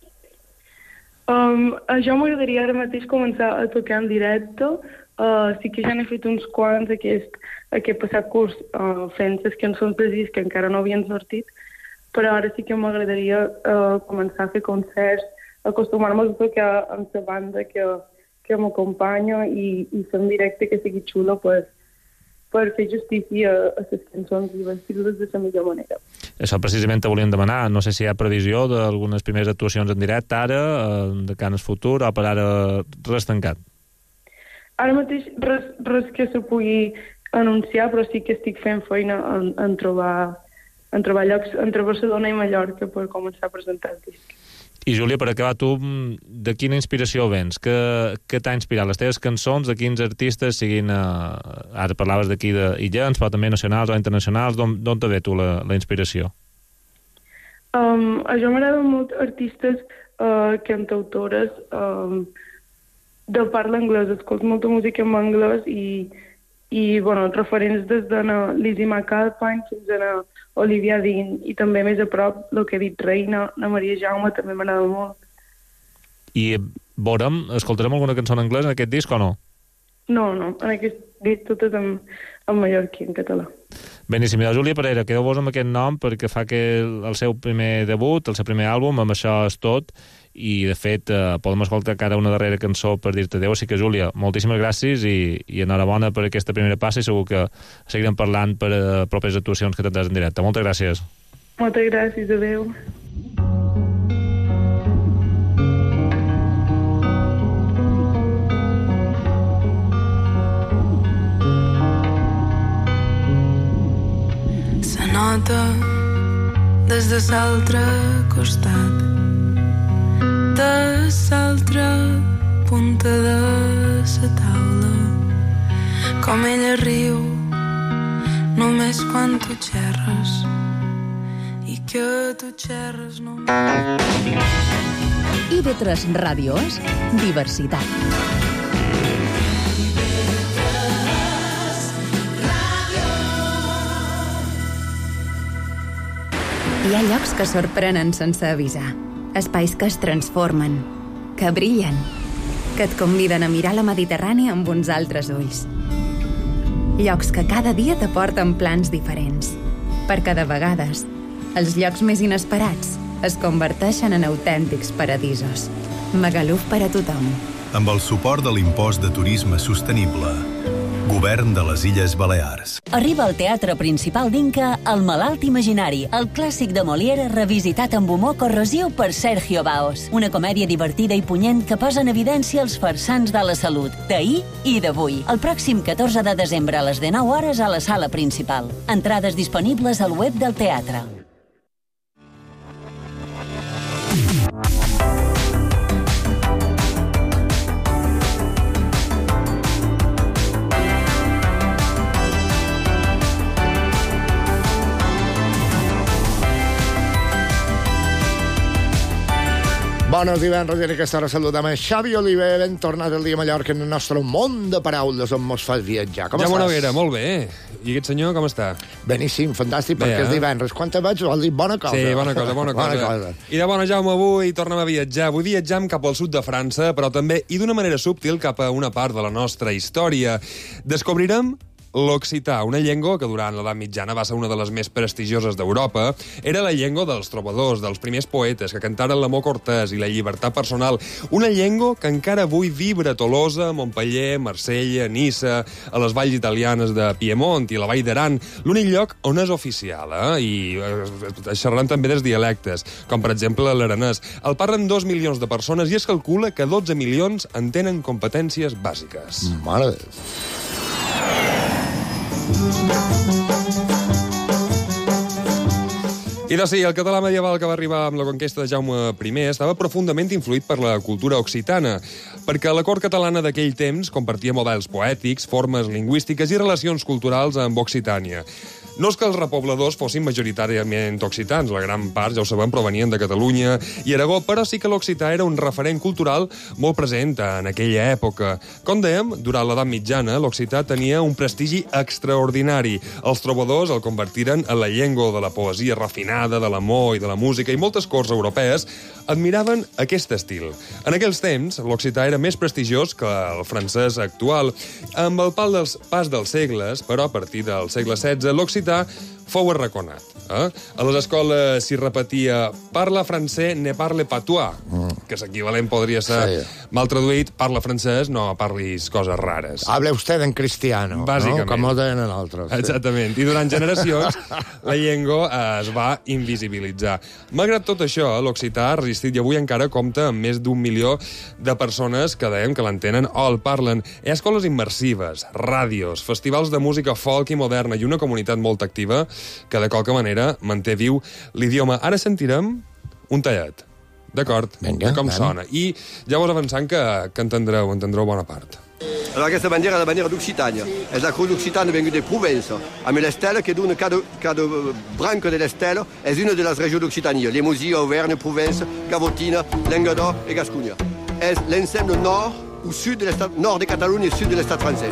Um, a jo m'agradaria ara mateix començar a tocar en directe. Uh, sí que ja n'he fet uns quants aquest, aquest passat curs uh, fent les cançons de disc que encara no havien sortit, però ara sí que m'agradaria uh, començar a fer concerts, acostumar-me a tocar amb la banda que, que m'acompanya i, i fer en directe que sigui xulo per, per fer justícia a les cançons i vestir-les de la millor manera. Això precisament te volíem demanar. No sé si hi ha previsió d'algunes primeres actuacions en directe ara, de cara al futur, o per ara res tancat? Ara mateix res, res que se pugui anunciar, però sí que estic fent feina en, en, trobar, en trobar llocs entre Barcelona i Mallorca per començar a presentar el disc. I, Júlia, per acabar, tu de quina inspiració vens? Què, què t'ha inspirat? Les teves cançons, de quins artistes, siguin... Eh, ara parlaves d'aquí d'illens, però també nacionals o internacionals, d'on te ve tu la, la inspiració? Um, a jo m'agraden molt artistes, uh, cantautores, um, de parla anglès. Escolto molta música en anglès i, i bueno, referents des de Lizzie McAlpine fins a Olivia Dean, i també més a prop el que he dit Reina, la Maria Jaume també m'agrada molt. I veurem, escoltarem alguna cançó en anglès en aquest disc o no? No, no, en aquest disc tot és en, en mallorquí, en català. Beníssim. Júlia Parera, quedeu-vos amb aquest nom perquè fa que el, el seu primer debut, el seu primer àlbum, amb això és tot, i de fet eh, podem escoltar cada una darrera cançó per dir-te adéu. Així que, Júlia, moltíssimes gràcies i, i enhorabona per aquesta primera passa i segur que seguirem parlant per a properes actuacions que tindràs en directe. Moltes gràcies. Moltes gràcies, adéu. Se nota des de l'altre costat, de l'altra punta de la taula, com ella riu només quan tu xerres i que tu xerres només. I de tres Ràdio és diversitat. Hi ha llocs que sorprenen sense avisar. Espais que es transformen, que brillen, que et conviden a mirar la Mediterrània amb uns altres ulls. Llocs que cada dia t'aporten plans diferents, perquè de vegades els llocs més inesperats es converteixen en autèntics paradisos. Magaluf per a tothom. Amb el suport de l'impost de turisme sostenible. Govern de les Illes Balears. Arriba al Teatre Principal d'Inca El malalt imaginari, el clàssic de Molière revisitat amb humor corrosiu per Sergio Baos. Una comèdia divertida i punyent que posa en evidència els farsants de la salut, d'ahir i d'avui. El pròxim catorze de desembre a les dinou hores a la sala principal. Entrades disponibles al web del teatre. Bones divendres, i en aquesta hora saludem a Xavi Oliver, ben tornat el dia a Mallorca en el nostre món de paraules on mos fas viatjar. Com ja estàs? Bona vera, molt bé. I aquest senyor com està? Beníssim, fantàstic, Bé, perquè eh? és divendres. Quan te veig, vol dir bona cosa. Sí, bona cosa, bona cosa. bona cosa. I de bona, Jaume, avui tornem a viatjar. Avui viatjam cap al sud de França, però també, i d'una manera subtil, cap a una part de la nostra història. Descobrirem l'occità, una llengua que durant l'edat mitjana va ser una de les més prestigioses d'Europa. Era la llengua dels trobadors, dels primers poetes que cantaren l'amor cortès i la llibertat personal. Una llengua que encara avui vibra a Tolosa, Montpeller, Marsella, Niça, a les valls italianes de Piemont i la vall d'Aran, l'únic lloc on és oficial, eh? I eh, xerraran també dels dialectes, com per exemple l'aranès. El parlen dos milions de persones i es calcula que dotze milions en tenen competències bàsiques. Mare de... I doncs sí, el català medieval que va arribar amb la conquesta de Jaume I estava profundament influït per la cultura occitana, perquè la cort catalana d'aquell temps compartia models poètics, formes lingüístiques i relacions culturals amb Occitània. No és que els repobladors fossin majoritàriament occitans, la gran part, ja ho sabem, provenien de Catalunya i Aragó, però sí que l'occità era un referent cultural molt present en aquella època. Com dèiem, durant l'edat mitjana, l'occità tenia un prestigi extraordinari. Els trobadors el convertiren en la llengua de la poesia refinada, de l'amor i de la música, i moltes corts europees admiraven aquest estil. En aquells temps, l'occità era més prestigiós que el francès actual. Amb el pas dels, pas dels segles, però a partir del segle setze, l'occità fou arraconat. Eh? A les escoles s'hi repetia «Parla francès, ne parle pas toi», mm. que l'equivalent podria ser, sí. mal traduït, «Parla francès, no parlis coses rares». Hable usted en cristiano, bàsicament, no? Com ho deien en altres. Sí. Exactament. I durant generacions la llengua es va invisibilitzar. Malgrat tot això, l'occità ha resistit i avui encara compta amb més d'un milió de persones que dèiem que l'entenen o el parlen. Hi ha escoles immersives, ràdios, festivals de música folk i moderna i una comunitat molt activa que de qualque manera manté viu l'idioma. Ara sentirem un tallet. D'acord? Vinga, com ben. sona. I ja vos avancem que, que entendreu, entendreu bona part. Alors aquesta bandiera è la bandiera d'Occitania. È la croce occitana venue de Provence. Amb le stelle che donne cada, cada branca delle stelle è una delle regioni d'Occitania. Limousin, Auvergne, Provence, Gavotina, Languedoc e Gascogna. È l'ensemble nord ou sud de l'estat, nord de Catalunya et sud de l'estat francès.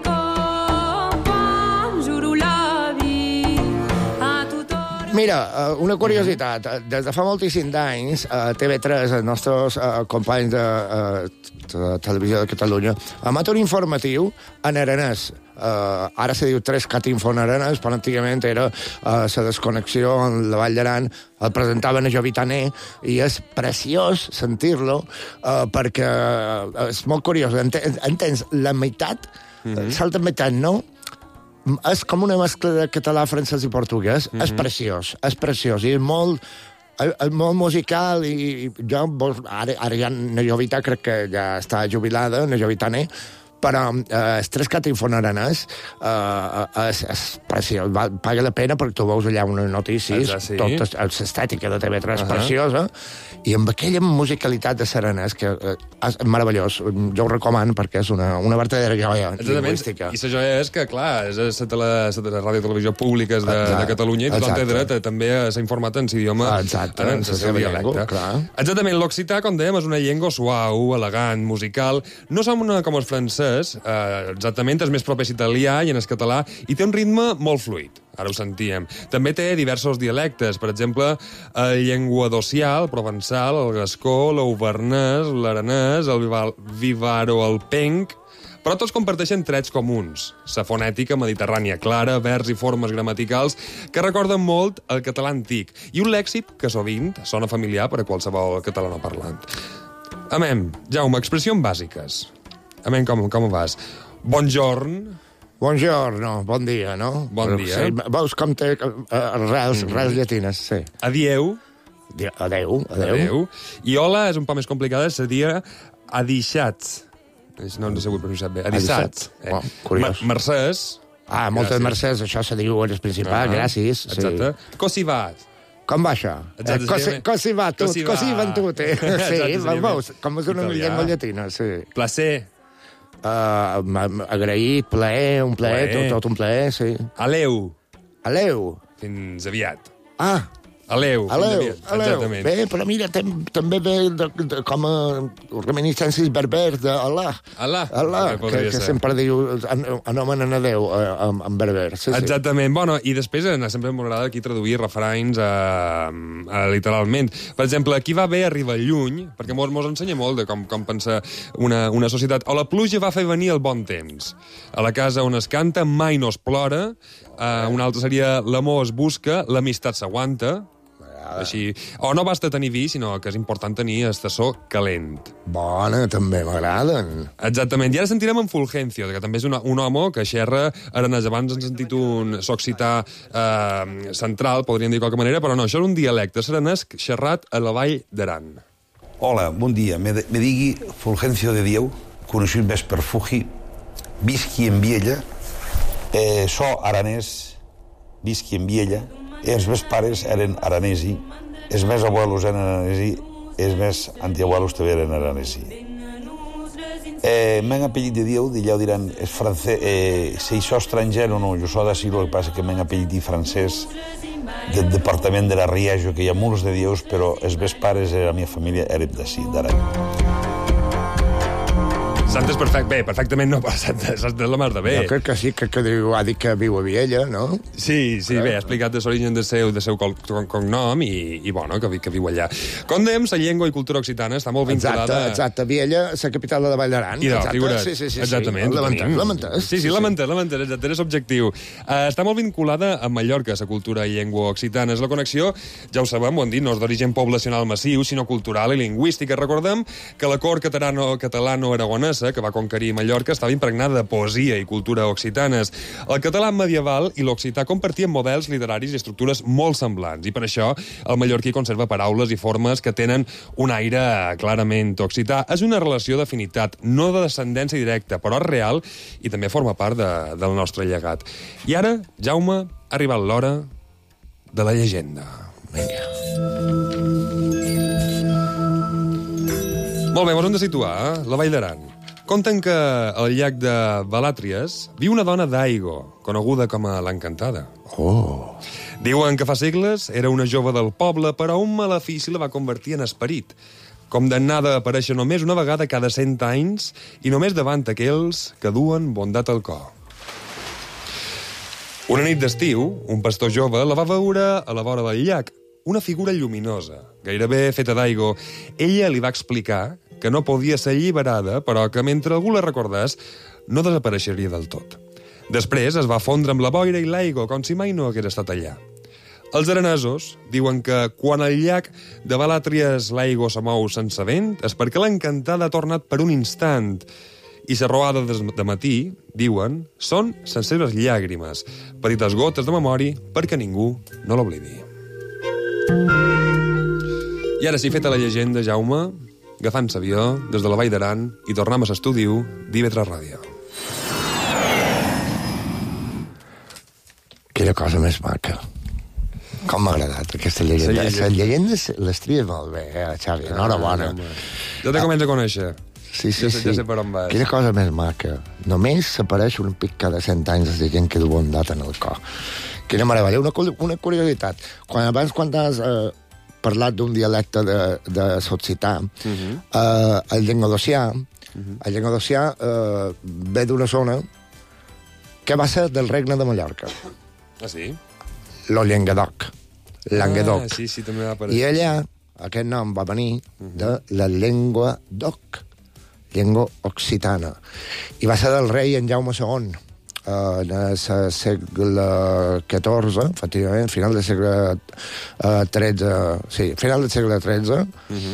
Mira, una curiositat. Des de fa moltíssims d'anys, a T V tres, els nostres uh, companys de, uh, de Televisió de Catalunya, emet un informatiu en aranès. Uh, ara se diu tres cat info en aranès, però antigament era uh, la desconnexió en la Vall d'Aran, el presentaven a Jovitaner, i és preciós sentir-lo, uh, perquè uh, és molt curiós. Entens, entens la meitat, mm-hmm. l'altra meitat no, és com una mescla de català, francès i portuguès. Mm-hmm. És preciós, és preciós. I és molt, és molt musical i jo, ara, ara ja na Jovita crec que ja està jubilada, na Jovitaner, però eh, els tres catifonaranès eh, és, és preciós. Va, paga la pena perquè tu veus allà unes notícies, ah, sí? Tota l'estètica de T V tres uh -huh. preciosa, i amb aquella musicalitat de serenès que eh, és meravellós. Jo ho recomano perquè és una, una verdadera joia lingüística. I la joia és que, clar, és la, tele, la ràdio i televisió públiques de, de Catalunya i tothom té dret també s'ha informat en l'idioma, exacte, en el seu dialecte. Clar. Exactament, l'occità, com dèiem, és una llengua suau, elegant, musical. No som una com els francès, eh, exactament, és més propi a italià i en el català, i té un ritme molt fluid. Ara ho sentíem. També té diversos dialectes, per exemple, el llenguadocià, el provençal, el gascó, l'auvernès, l'aranès, el vivaroalpenc, però tots comparteixen trets comuns. La fonètica mediterrània clara, verbs i formes gramaticals que recorden molt el català antic, i un lèxic que sovint sona familiar per a qualsevol catalanoparlant. Amem, Jaume, expressions bàsiques. Amem, com, com vas? Bonjorn. Buongiorno, bon dia, no? Bon dia. Sí, veus com té uh, rels, mm. rels llatines, sí. Adieu. Adeu, adeu. Adeu. I hola és un poc més complicada, seria adixats. No, no sé si ho he pronunciat bé. Adixats. Eh? Oh, curiós. Ma mercès. Ah, moltes mercès, això se diu en el principal, ah, gràcies. Exacte. Sí. Cosivat. Com va això? Exacte, Eh, cosi, cosiva tot, cosiva. cosiva en tot, eh? Sí, Exacte, veus, com és una italià. llengua llatina, sí. Placer. Uh, agrair, plaer, un plaer, Plaer. tot, tot un plaer, sí. Aleu. Aleu. Fins aviat. Ah, Aleu. Aleu, fins aviat. aleu. Exactament. Bé, però mira, tem, també ve de, de, com a reminiscències berbers d'Allah. Allah. Allah, També que, podria que ser. sempre diu, an, anomenen a Déu eh, en, en berber. Sí, sí. Exactament. Bueno, i després eh, sempre m'agrada aquí traduir refranys a, a, literalment. Per exemple, aquí va bé arriba lluny, perquè mos, mos ensenya molt de com, com pensa una, una societat. O la pluja va fer venir el bon temps. A la casa on es canta mai no es plora. Uh, una altra seria l'amor es busca, l'amistat s'aguanta. Així. O no basta tenir vi, sinó que és important tenir estassó calent. Bona, també m'agraden. Exactament. I ara sentirem en Fulgencio, que també és una, un home que xerra aranès. Abans hem sentit un soccità eh, central, podríem dir de qualque manera, però no, això és un dialecte serenesc xerrat a la Vall d'Aran. Hola, bon dia. Me, me digui Fulgencio de Dieu, conegut més per Fuji, visqui en Viella, eh, so aranès, visqui en Viella, els meus pares eren aranesi, els meus abuelos eren aranesi, els meus antiabuelos també eren aranesi. Eh, m'han apellit de Dieu, d'allà ho diran, és francès, eh, si so estranger o no, jo so d'ací, el que passa que m'han apellit de francès, del departament de la Riejo, que hi ha molts de Dieus, però els meus pares de la meva família eren d'ací, d'Aran. Santes perfect, bé, perfectament no, però Santes, Santes la mar de bé. Jo crec que sí, que, que diu, ha dit que viu a Viella, no? Sí, sí, bé, ha explicat de l'origen del seu, del seu cognom i, i bueno, que, que viu allà. Com dèiem, la llengua i cultura occitana està molt vinculada... Exacte, exacte. Viella, la capital de la Vall d'Aran. I de exacte. figura. Sí, sí, sí. Exactament. Sí. L'Amentès, l'Amentès. Sí, sí, l'Amentès, l'Amentès, exacte, és objectiu. Uh, està molt vinculada a Mallorca, la cultura i llengua occitana. És la connexió, ja ho sabem, ho han dit, no és d'origen poblacional massiu, sinó cultural i lingüística. Recordem que la cort catalano-aragonesa, que va conquerir Mallorca, estava impregnada de poesia i cultura occitanes. El català medieval i l'occità compartien models literaris i estructures molt semblants, i per això el mallorquí conserva paraules i formes que tenen un aire clarament occità. És una relació d'afinitat, no de descendència directa, però és real i també forma part de, del nostre llegat. I ara, Jaume, ha arribat l'hora de la llegenda. Vinga. Molt bé, mos hem de situar, eh? La Vall d'Aran. Conten que al llac de Balàtries viu una dona d'Aigo, coneguda com a l'Encantada. Oh. Diuen que fa segles era una jove del poble, però un malefici la va convertir en esperit, condemnada a aparèixer només una vegada cada cent anys i només davant aquells que duen bondat al cor. Una nit d'estiu, un pastor jove la va veure a la vora del llac, una figura lluminosa, gairebé feta d'aigua. Ella li va explicar que no podia ser alliberada, però que mentre algú la recordés, no desapareixeria del tot. Després es va fondre amb la boira i l'aigua, com si mai no hagués estat allà. Els aranesos diuen que quan al llac de Balàtries l'aigua se mou sense vent és perquè l'Encantada ha tornat per un instant. I la roada de matí, diuen, són senceres llàgrimes, petites gotes de memòria perquè ningú no l'oblidi. I ara sí, feta la llegenda, Jaume, agafant l'avió des de la Vall d'Aran i tornem a l'estudi d'I V tres Ràdio. Quina cosa més maca. Com m'ha agradat aquesta llegenda. Les llegendes les tries molt bé, eh, Xavi? Enhorabona. Jo te començo a conèixer. Sí, sí, ja sí. Sé, ja sé per on vas. Quina cosa més maca. Només s'apareix un pic cada cent anys de gent que du bondat en el cor. Quina meravella. Una, una curiositat. Quan, abans, quan has eh, parlat d'un dialecte de, de l'occità, uh -huh. eh, el llenguadocià, uh -huh. el llenguadocià eh, ve d'una zona que va ser del Regne de Mallorca. Ah, sí? Lo Llenguadoc. Languedoc. Ah, sí, sí, també va aparèixer. I allà, aquest nom va venir de la llengua d'oc, llengua occitana. I va ser del rei en Jaume segon, uh, en el segle catorze, efectivament, final del segle uh, tretze, sí, final del segle tretze, uh -huh.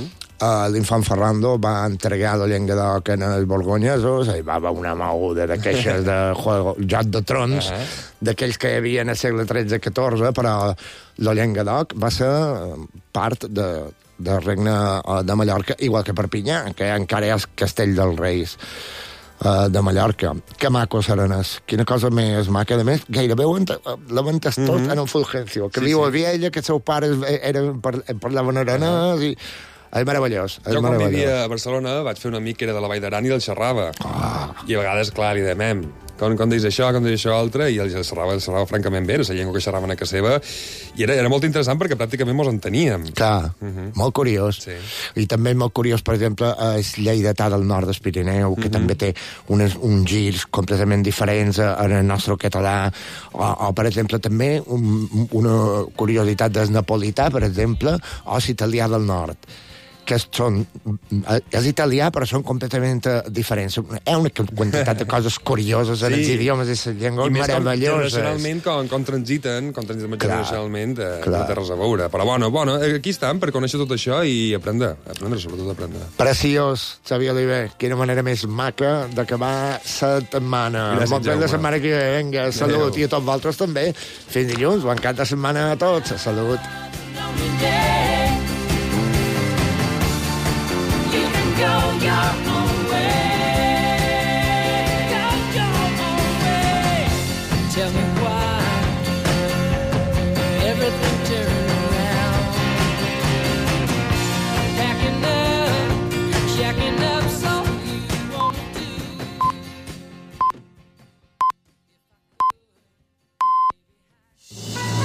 uh, l'infant Ferrando va entregar la Llenguadoc en els borgonyesos, i va haver una moguda de queixes de juego, joc de trons, uh -huh. d'aquells que hi havia en el segle tretze catorze, però la Llenguadoc va ser part de, del regne de Mallorca, igual que Perpinyà, que encara és Castell dels Reis de Mallorca. Que maco, Serenés. Quina cosa més maca. A més, gairebé l'aventes tot mm -hmm. en un Fulgencio, que sí, viu sí. a Viella, que els seus pares eren, parlaven aranès, i és meravellós. És jo, quan meravellós. vivia a Barcelona, vaig fer un amic que era de la Vall d'Aran i del xerrava. Oh. I a vegades, clar, li demem. Com, com dius això, com dius això altre, i el xerrava, el xerrava francament bé, era la llengua que xerraven a casa seva, i era, era molt interessant perquè pràcticament mos enteníem. Clar, uh -huh. molt curiós. Sí. I també molt curiós, per exemple, és lleidatà del nord del Pirineu, que uh -huh. també té unes, uns girs completament diferents en el nostre català, o, o per exemple, també un, una curiositat del napolità, per exemple, o l'italià del nord, que són, és italià, però són completament diferents. Hi ha una quantitat de coses curioses sí. en els idiomes i les llengües meravelloses. I més com, com, com transiten, com transiten generacionalment, eh, no té res a veure. Però bueno, bueno, aquí estem per conèixer tot això i aprendre, aprendre, sobretot aprendre. Preciós, Xavier Oliver. Quina manera més maca d'acabar la setmana. Gràcies, Molt bé la setmana que ve. Vinga, salut. I a tots vosaltres també. Fins dilluns. Bon cap de setmana a tots. Salut.